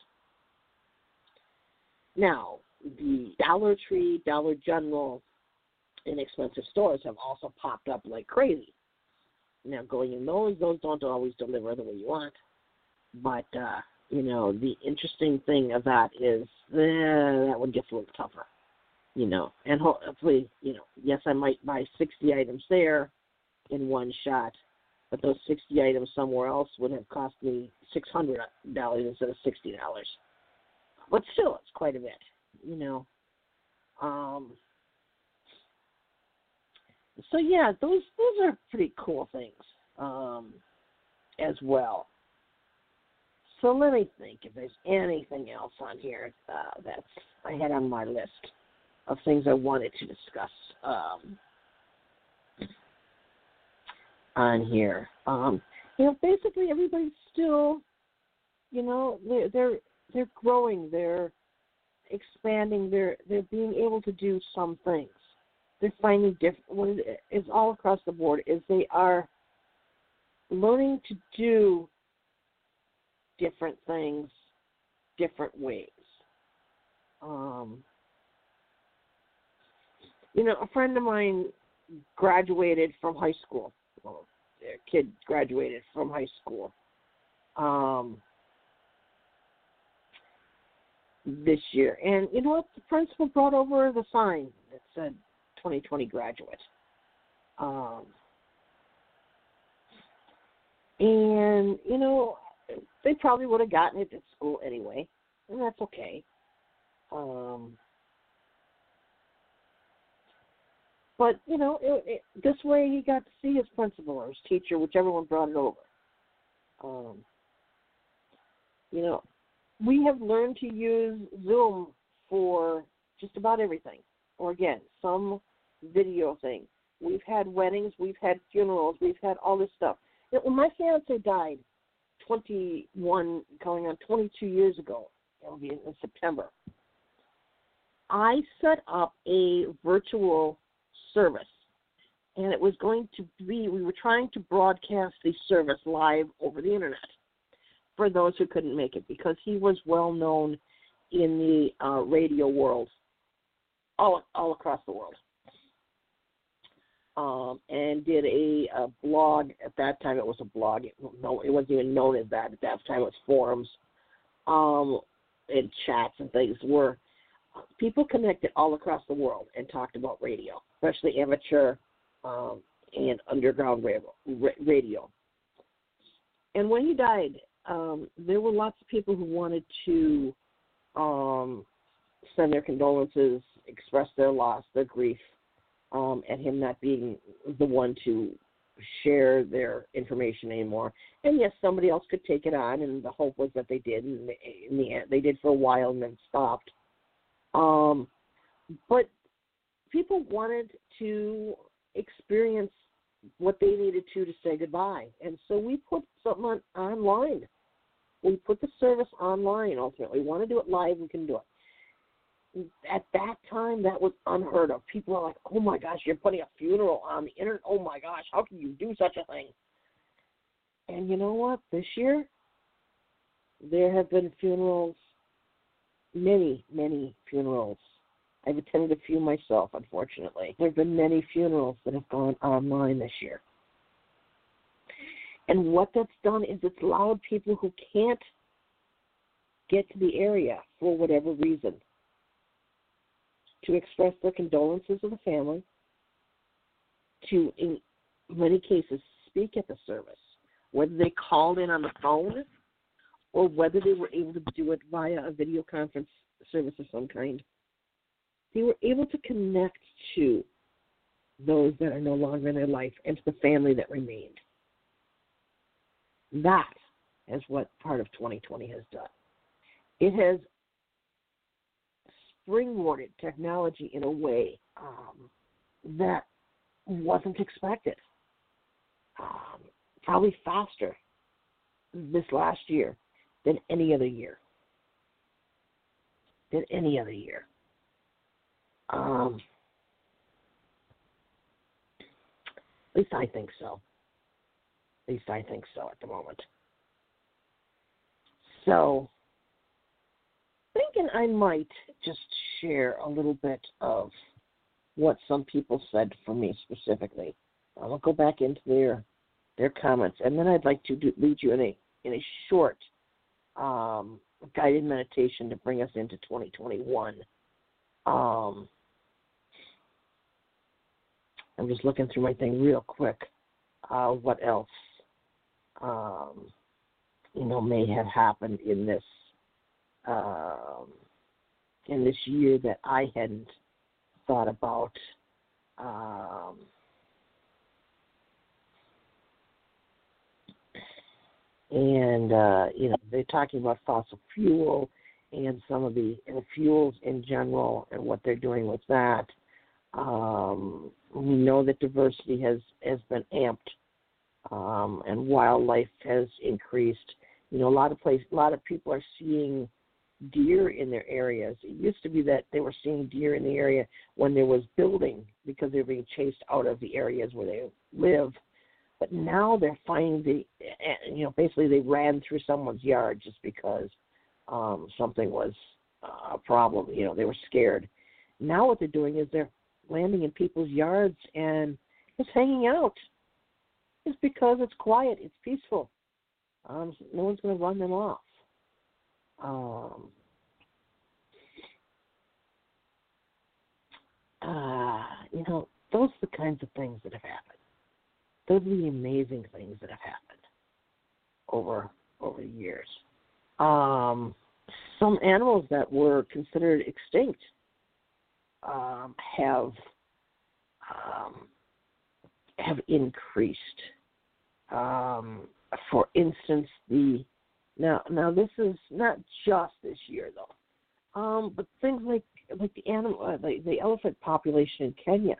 Now, the Dollar Tree, Dollar General, inexpensive stores have also popped up like crazy. Now, going in those, those don't always deliver the way you want. But, uh, you know, the interesting thing of that is eh, that one gets a little tougher. you know, and hopefully, you know, yes, I might buy sixty items there in one shot, but those sixty items somewhere else would have cost me six hundred dollars instead of sixty dollars. But still, it's quite a bit, you know. Um, so, yeah, those those are pretty cool things um, as well. So let me think if there's anything else on here uh, that's I had on my list of things I wanted to discuss um, on here. Um, you know, basically everybody's still, you know, they're they're they're growing, they're expanding, they're they're being able to do some things. They're finding different. What it is all across the board is they are learning to do different things, different ways. Um, you know, a friend of mine graduated from high school. Well, their kid graduated from high school um, this year. And you know what? The principal brought over the sign that said twenty twenty graduate. Um, and, you know, they probably would have gotten it at school anyway, and that's okay. Um, but, you know, it, it, this way he got to see his principal or his teacher, whichever one brought it over. Um, you know, we have learned to use Zoom for just about everything, or, again, some video thing. We've had weddings, we've had funerals, we've had all this stuff. You know, when my fiance died, twenty-one, going on twenty-two years ago, it'll be in September, I set up a virtual service, and it was going to be, we were trying to broadcast the service live over the internet for those who couldn't make it, because he was well known in the uh, radio world, all all across the world. Um, and did a, a blog. At that time, it was a blog. It, no, it wasn't even known as that. At that time, it was forums um, and chats and things where people connected all across the world and talked about radio, especially amateur um, and underground radio. And when he died, um, there were lots of people who wanted to um, send their condolences, express their loss, their grief, Um, and him not being the one to share their information anymore. And yes, somebody else could take it on, and the hope was that they did, and in the end, they did for a while and then stopped. Um, but people wanted to experience what they needed to to say goodbye, and so we put something on, online. We put the service online. Ultimately, we want to do it live, we can do it. At that time, that was unheard of. People are like, oh, my gosh, you're putting a funeral on the internet. Oh, my gosh, how can you do such a thing? And you know what? This year, there have been funerals, many, many funerals. I've attended a few myself, unfortunately. There have been many funerals that have gone online this year. And what that's done is it's allowed people who can't get to the area for whatever reason to express their condolences to the family, to, in many cases, speak at the service, whether they called in on the phone or whether they were able to do it via a video conference service of some kind. They were able to connect to those that are no longer in their life and to the family that remained. That is what part of twenty twenty has done. It has springboarded technology in a way um, that wasn't expected. Um, probably faster this last year than any other year. Than any other year. Um, at least I think so. At least I think so at the moment. So, thinking I might just share a little bit of what some people said for me specifically. I'll go back into their their comments, and then I'd like to do, lead you in a in a short um, guided meditation to bring us into twenty twenty-one. Um, I'm just looking through my thing real quick. Uh, what else, um, you know, may have happened in this um, in this year that I hadn't thought about. Um, and uh, you know, they're talking about fossil fuel and some of the, the fuels in general and what they're doing with that. Um, we know that diversity has, has been amped, um, and wildlife has increased. You know, a lot of places, a lot of people are seeing deer in their areas. It used to be that they were seeing deer in the area when there was building because they were being chased out of the areas where they live. But now they're finding the, you know, basically they ran through someone's yard just because um, something was uh, a problem. You know, they were scared. Now what they're doing is they're landing in people's yards and just hanging out. It's because it's quiet, it's peaceful. Um, no one's going to run them off. Um, uh, you know, those are the kinds of things that have happened. Those are the amazing things that have happened over over the years. Um, some animals that were considered extinct um, have um, have increased. Um, for instance, the now now this is not just this year though, um, but things like like the animal uh, the, the elephant population in Kenya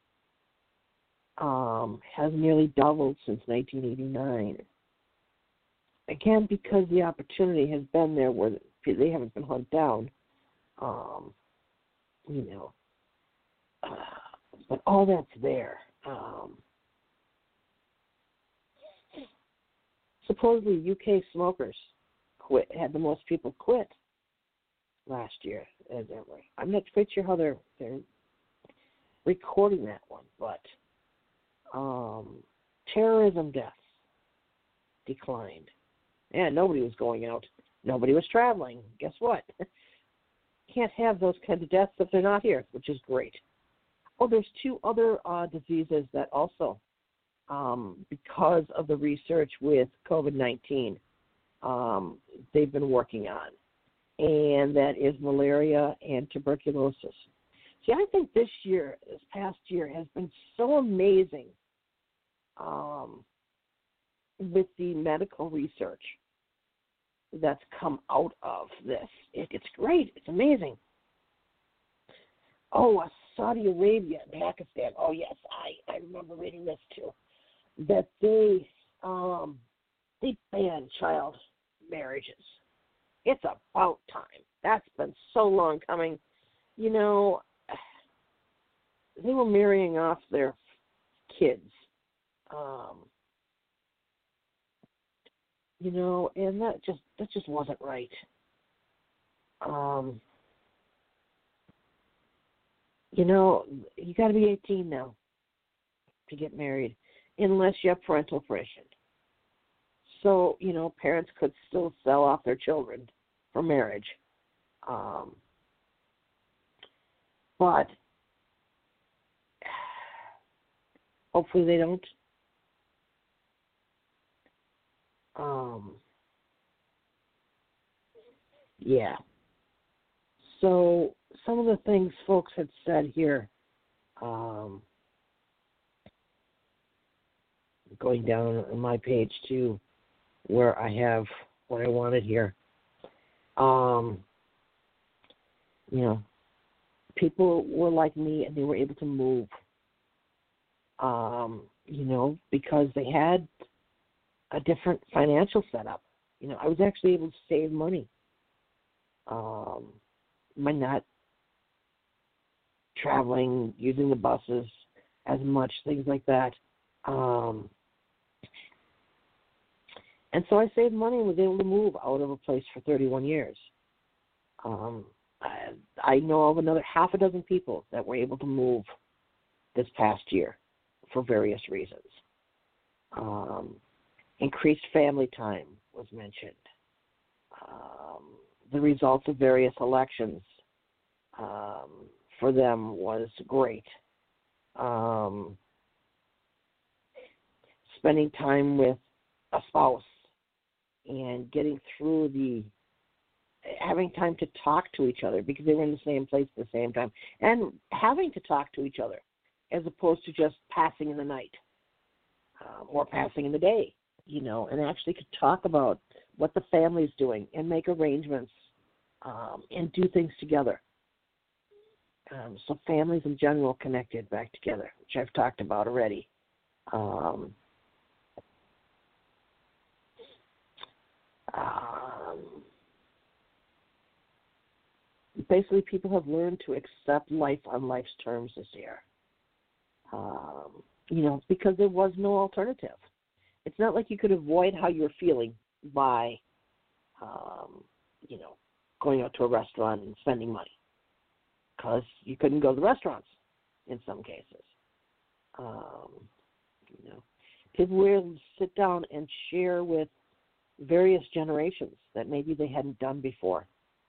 um, has nearly doubled since nineteen eighty-nine. Again, because the opportunity has been there where they haven't been hunted down, um, you know. Uh, but all that's there. Um, supposedly, U K smokers quit had the most people quit last year as ever. I'm not quite sure how they're they're recording that one, but um, terrorism deaths declined. Yeah, nobody was going out. Nobody was traveling. Guess what? Can't have those kinds of deaths if they're not here, which is great. Oh, there's two other uh, diseases that also, um, because of the research with COVID nineteen, um, they've been working on, and that is malaria and tuberculosis. See, I think this year, this past year, has been so amazing um, with the medical research that's come out of this. It, it's great. It's amazing. Oh, uh, Saudi Arabia and Pakistan. Oh, yes, I, I remember reading this too. That they um, they banned child marriages. It's about time. That's been so long coming. You know, they were marrying off their kids. Um, you know, and that just that just wasn't right. Um, you know, you got to be eighteen now to get married, unless you have parental permission. So, you know, parents could still sell off their children for marriage. Um, but hopefully they don't. Um, yeah. So some of the things folks had said here, um, going down on my page to where I have what I wanted here. Um, you know, people were like me and they were able to move, um, you know, because they had a different financial setup. You know, I was actually able to save money um, by not traveling, using the buses as much, things like that. Um, and so I saved money and was able to move out of a place for thirty-one years. Um, I, I know of another half a dozen people that were able to move this past year for various reasons. Um, increased family time was mentioned. Um, the results of various elections um, for them was great. um, spending time with a spouse and getting through the having time to talk to each other because they were in the same place at the same time, and having to talk to each other as opposed to just passing in the night um, or passing in the day, you know, and actually could talk about what the family's doing and make arrangements um, and do things together. Um, so families in general connected back together, which I've talked about already. Um, um, basically, people have learned to accept life on life's terms this year. Um, you know, because there was no alternative. It's not like you could avoid how you're feeling by, um, you know, going out to a restaurant and spending money, because you couldn't go to the restaurants in some cases. Um, you know, people were able to sit down and share with various generations that maybe they hadn't done before.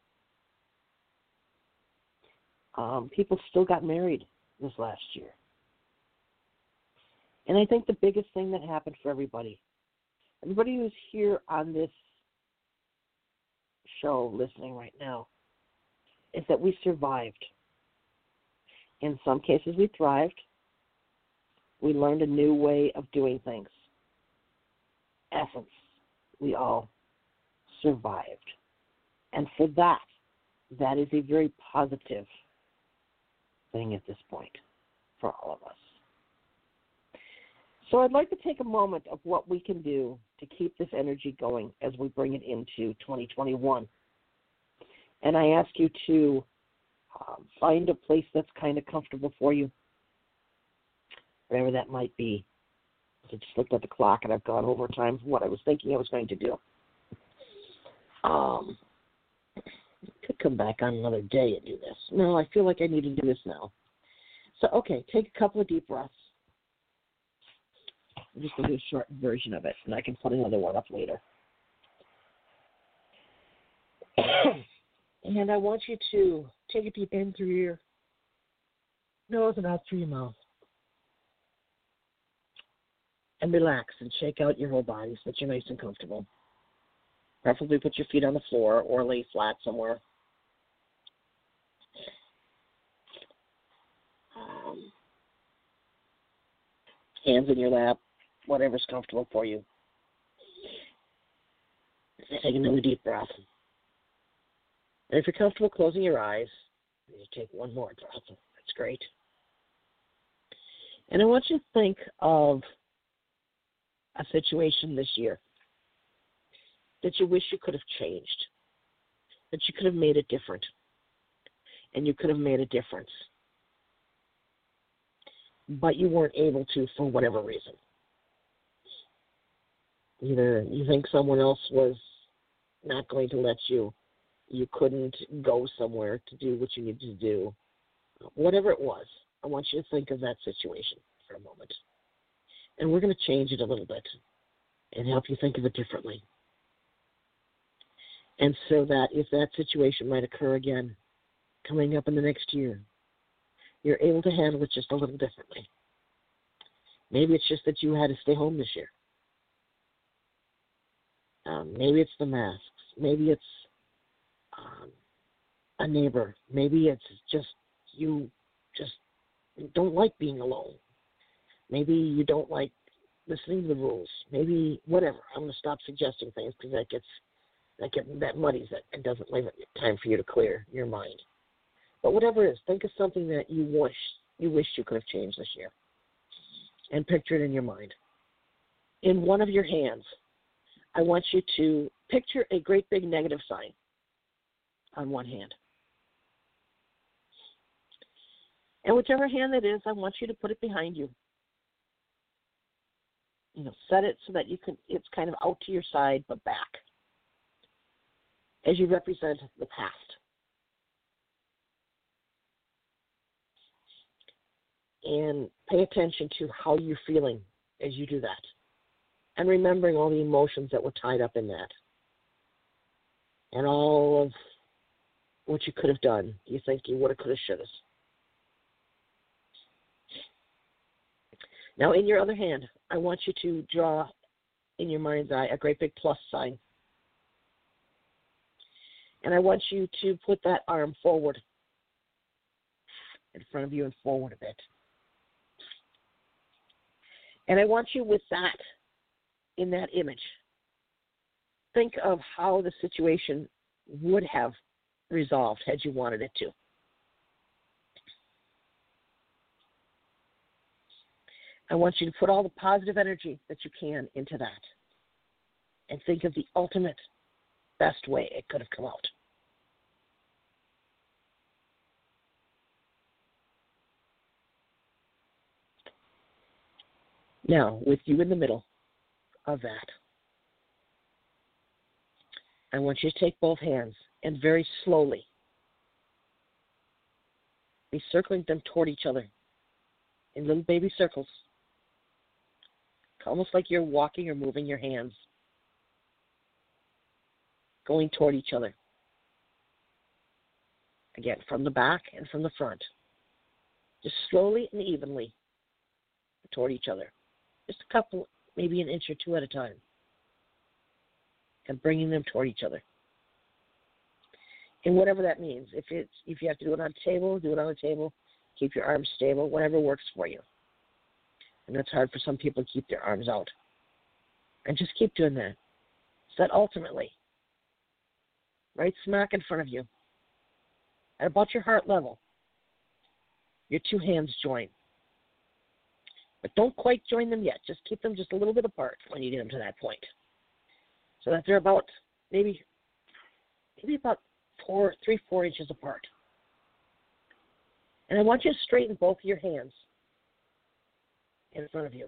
Um, people still got married this last year. And I think the biggest thing that happened for everybody, everybody who's here on this show listening right now, is that we survived. In some cases, we thrived. We learned a new way of doing things. Essence, we all survived. And for that, that is a very positive thing at this point for all of us. So I'd like to take a moment of what we can do to keep this energy going as we bring it into twenty twenty-one. And I ask you to um, find a place that's kind of comfortable for you, whatever that might be. I just looked at the clock and I've gone over time for what I was thinking I was going to do. Um, I could come back on another day and do this. No, I feel like I need to do this now. So, okay, take a couple of deep breaths. I'm just going to do a short version of it, and I can put another one up later. And I want you to take a deep in through your nose and out through your mouth. And relax and shake out your whole body so that you're nice and comfortable. Preferably put your feet on the floor or lay flat somewhere. Um, hands in your lap, whatever's comfortable for you. Take another deep breath. And if you're comfortable closing your eyes, you take one more breath. That's great. And I want you to think of a situation this year that you wish you could have changed, that you could have made it different, and you could have made a difference, but you weren't able to for whatever reason. Either you think someone else was not going to let you, you couldn't go somewhere to do what you needed to do, whatever it was. I want you to think of that situation for a moment. And we're going to change it a little bit and help you think of it differently. And so that if that situation might occur again coming up in the next year, you're able to handle it just a little differently. Maybe it's just that you had to stay home this year. Um, maybe it's the masks. Maybe it's um, a neighbor. Maybe it's just you just don't like being alone. Maybe you don't like listening to the rules. Maybe whatever. I'm going to stop suggesting things because that gets that get that muddies it and doesn't leave time for you to clear your mind. But whatever it is, think of something that you wish you wish you could have changed this year, and picture it in your mind. In one of your hands, I want you to picture a great big negative sign on one hand. And whichever hand it is, I want you to put it behind you. You know, set it so that you can, it's kind of out to your side but back as you represent the past. And pay attention to how you're feeling as you do that. And remembering all the emotions that were tied up in that. And all of what you could have done. You think you would have, could have, should have. Now, in your other hand, I want you to draw in your mind's eye a great big plus sign. And I want you to put that arm forward, in front of you and forward a bit. And I want you with that, in that image, think of how the situation would have resolved had you wanted it to. I want you to put all the positive energy that you can into that and think of the ultimate best way it could have come out. Now, with you in the middle of that, I want you to take both hands and very slowly be circling them toward each other in little baby circles, almost like you're walking or moving your hands, going toward each other. Again, from the back and from the front. Just slowly and evenly toward each other. Just a couple, maybe an inch or two at a time. And bringing them toward each other. And whatever that means. If it's if you have to do it on a table, do it on a table. Keep your arms stable, whatever works for you. And it's hard for some people to keep their arms out. And just keep doing that. So that ultimately, right smack in front of you, at about your heart level, your two hands join. But don't quite join them yet. Just keep them just a little bit apart when you get them to that point. So that they're about maybe maybe about four, three, four inches apart. And I want you to straighten both of your hands in front of you.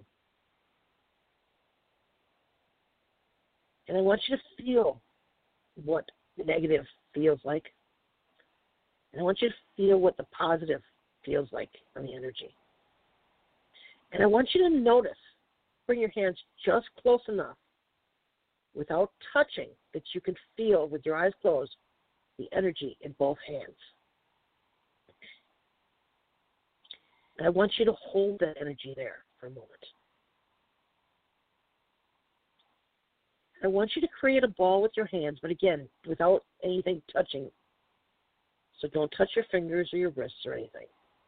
And I want you to feel what the negative feels like. And I want you to feel what the positive feels like on the energy. And I want you to notice, bring your hands just close enough without touching that you can feel with your eyes closed the energy in both hands. And I want you to hold that energy there for a moment. I want you to create a ball with your hands, but again, without anything touching. So don't touch your fingers or your wrists or anything.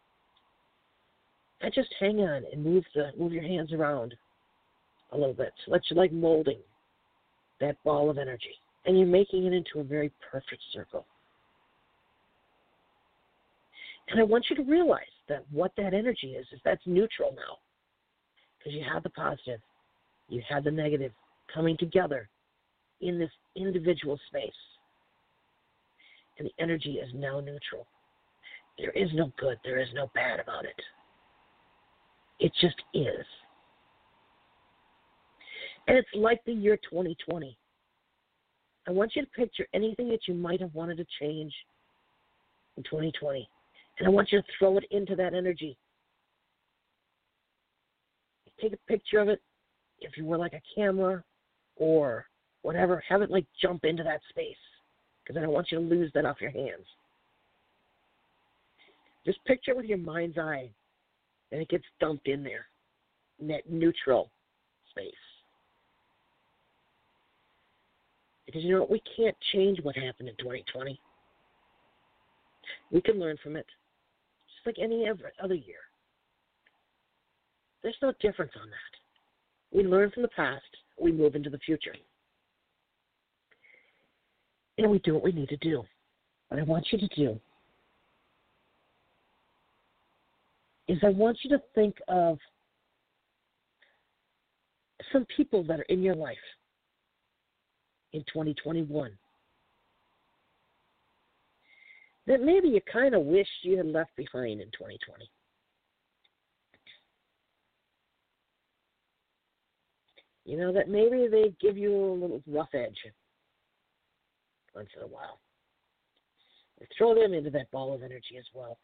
And just hang on and move the move your hands around a little bit. So that you're like molding that ball of energy. And you're making it into a very perfect circle. And I want you to realize that what that energy is, is that's neutral now. Because you have the positive, you have the negative coming together in this individual space. And the energy is now neutral. There is no good, there is no bad about it. It just is. And it's like the year twenty twenty. I want you to picture anything that you might have wanted to change in twenty twenty. And I want you to throw it into that energy. Take a picture of it. If you were like a camera or whatever, have it like jump into that space. Because I don't want you to lose that off your hands. Just picture it with your mind's eye. And it gets dumped in there. In that neutral space. Because you know what? We can't change what happened in twenty twenty. We can learn from it. Just like any other year. There's no difference on that. We learn from the past. We move into the future. And we do what we need to do. What I want you to do is I want you to think of some people that are in your life in twenty twenty-one that maybe you kind of wish you had left behind in twenty twenty. You know, that maybe they give you a little rough edge once in a while. And throw them into that ball of energy as well.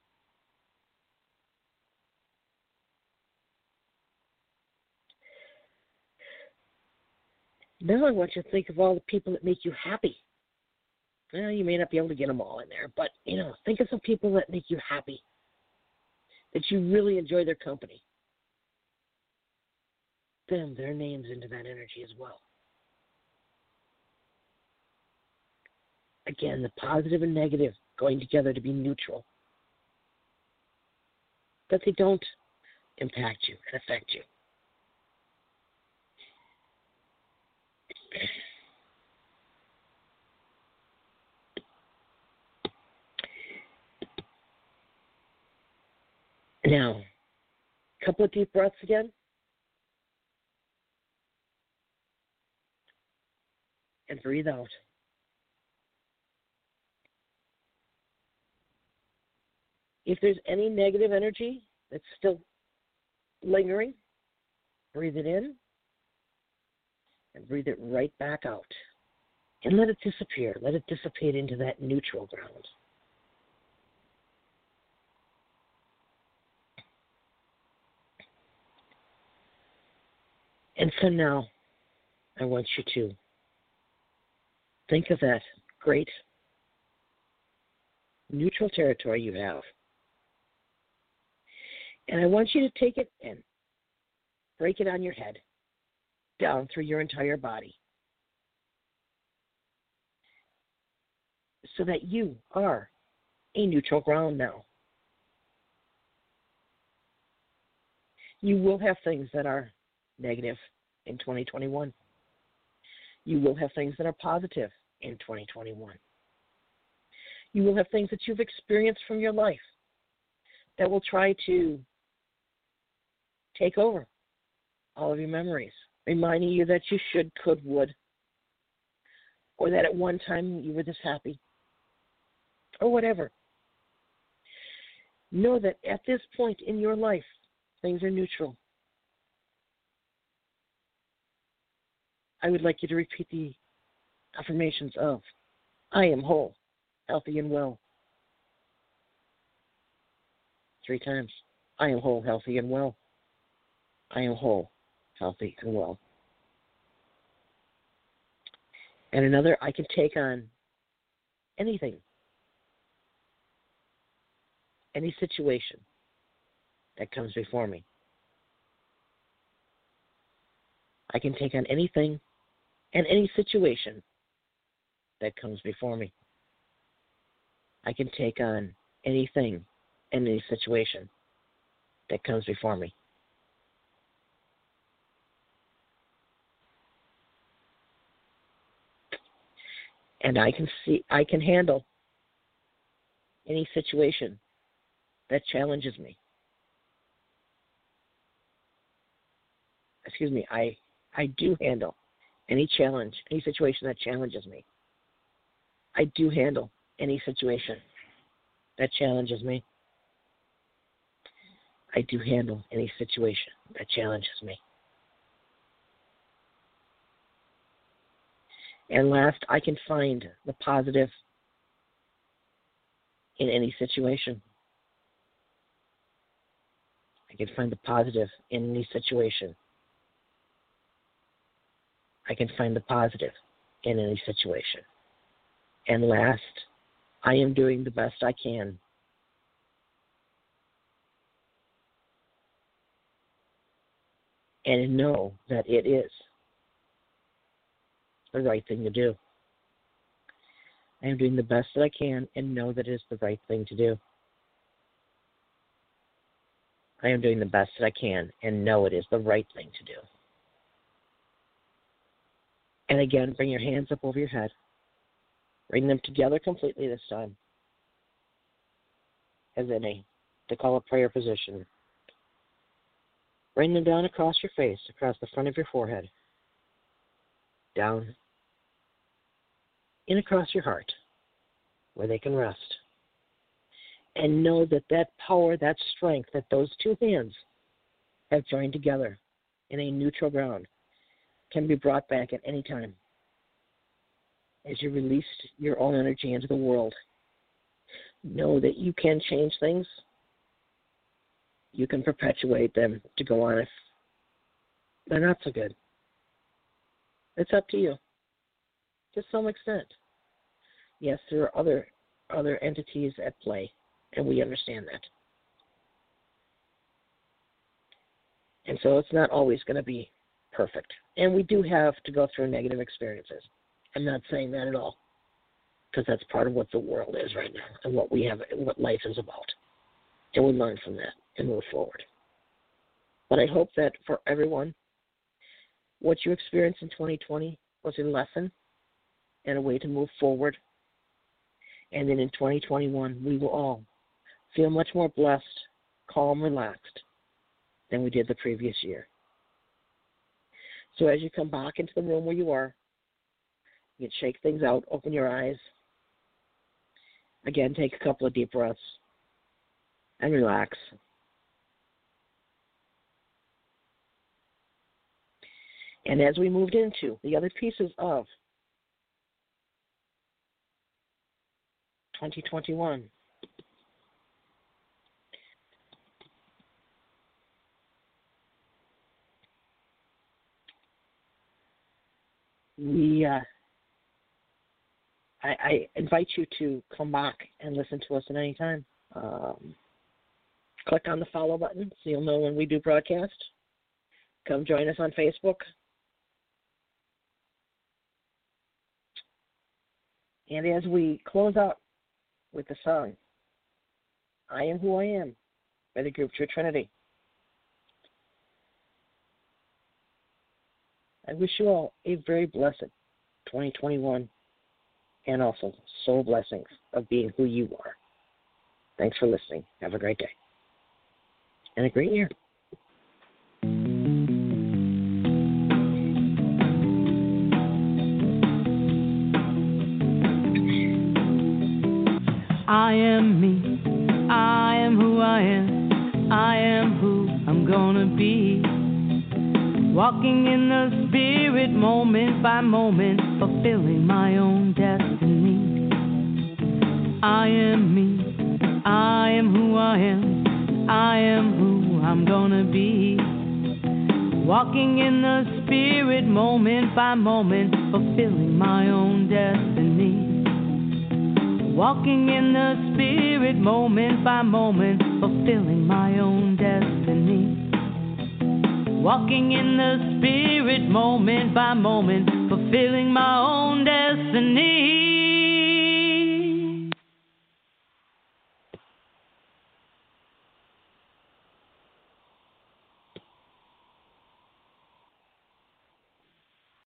Now I want you to think of all the people that make you happy. Well, you may not be able to get them all in there, but, you know, think of some people that make you happy, that you really enjoy their company. them, their names into that energy as well. Again, the positive and negative going together to be neutral. That they don't impact you and affect you. Now, a couple of deep breaths again. And breathe out. If there's any negative energy that's still lingering, breathe it in and breathe it right back out. And let it disappear. Let it dissipate into that neutral ground. And so now, I want you to think of that great neutral territory you have. And I want you to take it and break it on your head, down through your entire body, so that you are a neutral ground now. You will have things that are negative in twenty twenty-one. You will have things that are positive in twenty twenty-one. You will have things that you've experienced from your life that will try to take over all of your memories, reminding you that you should, could, would, or that at one time you were this happy, or whatever. Know that at this point in your life, things are neutral. I would like you to repeat the affirmations of, I am whole, healthy, and well. Three times. I am whole, healthy, and well. I am whole, healthy, and well. And another, I can take on anything, any situation that comes before me. I can take on anything and any situation that comes before me. I can take on anything and any situation that comes before me. And I can see, I can handle any situation that challenges me. Excuse me, I, I do handle any challenge, any situation that challenges me. I do handle any situation that challenges me. I do handle any situation that challenges me. And last, I can find the positive in any situation. I can find the positive in any situation. I can find the positive in any situation. And last, I am doing the best I can and know that it is the right thing to do. I am doing the best that I can and know that it is the right thing to do. I am doing the best that I can and know it is the right thing to do. And again, bring your hands up over your head. Bring them together completely this time, as in a, they call a prayer position. Bring them down across your face, across the front of your forehead, down, in across your heart, where they can rest. And know that that power, that strength, that those two hands have joined together in a neutral ground can be brought back at any time as you release your own energy into the world. Know that you can change things. You can perpetuate them to go on if they're not so good. It's up to you, to some extent. Yes, there are other other entities at play, and we understand that. And so it's not always going to be perfect. And we do have to go through negative experiences. I'm not saying that at all, because that's part of what the world is right now and what we have, what life is about. And we learn from that and move forward. But I hope that for everyone, what you experienced in twenty twenty was a lesson and a way to move forward. And then in twenty twenty-one, we will all feel much more blessed, calm, relaxed than we did the previous year. So as you come back into the room where you are, you can shake things out, open your eyes. Again, take a couple of deep breaths and relax. And as we moved into the other pieces of twenty twenty-one, we, uh, I, I invite you to come back and listen to us at any time. Um, click on the follow button so you'll know when we do broadcast. Come join us on Facebook. And as we close out with the song, I Am Who I Am by the group True Trinity, I wish you all a very blessed twenty twenty-one and also soul blessings of being who you are. Thanks for listening. Have a great day and a great year. I am me, I am who I am, I am who I'm gonna be. Walking in the spirit moment by moment, fulfilling my own destiny. I am me, I am who I am, I am who I'm gonna be. Walking in the spirit moment by moment, fulfilling my own destiny. Walking in the spirit moment by moment, fulfilling my own destiny. Walking in the spirit moment by moment, fulfilling my own destiny.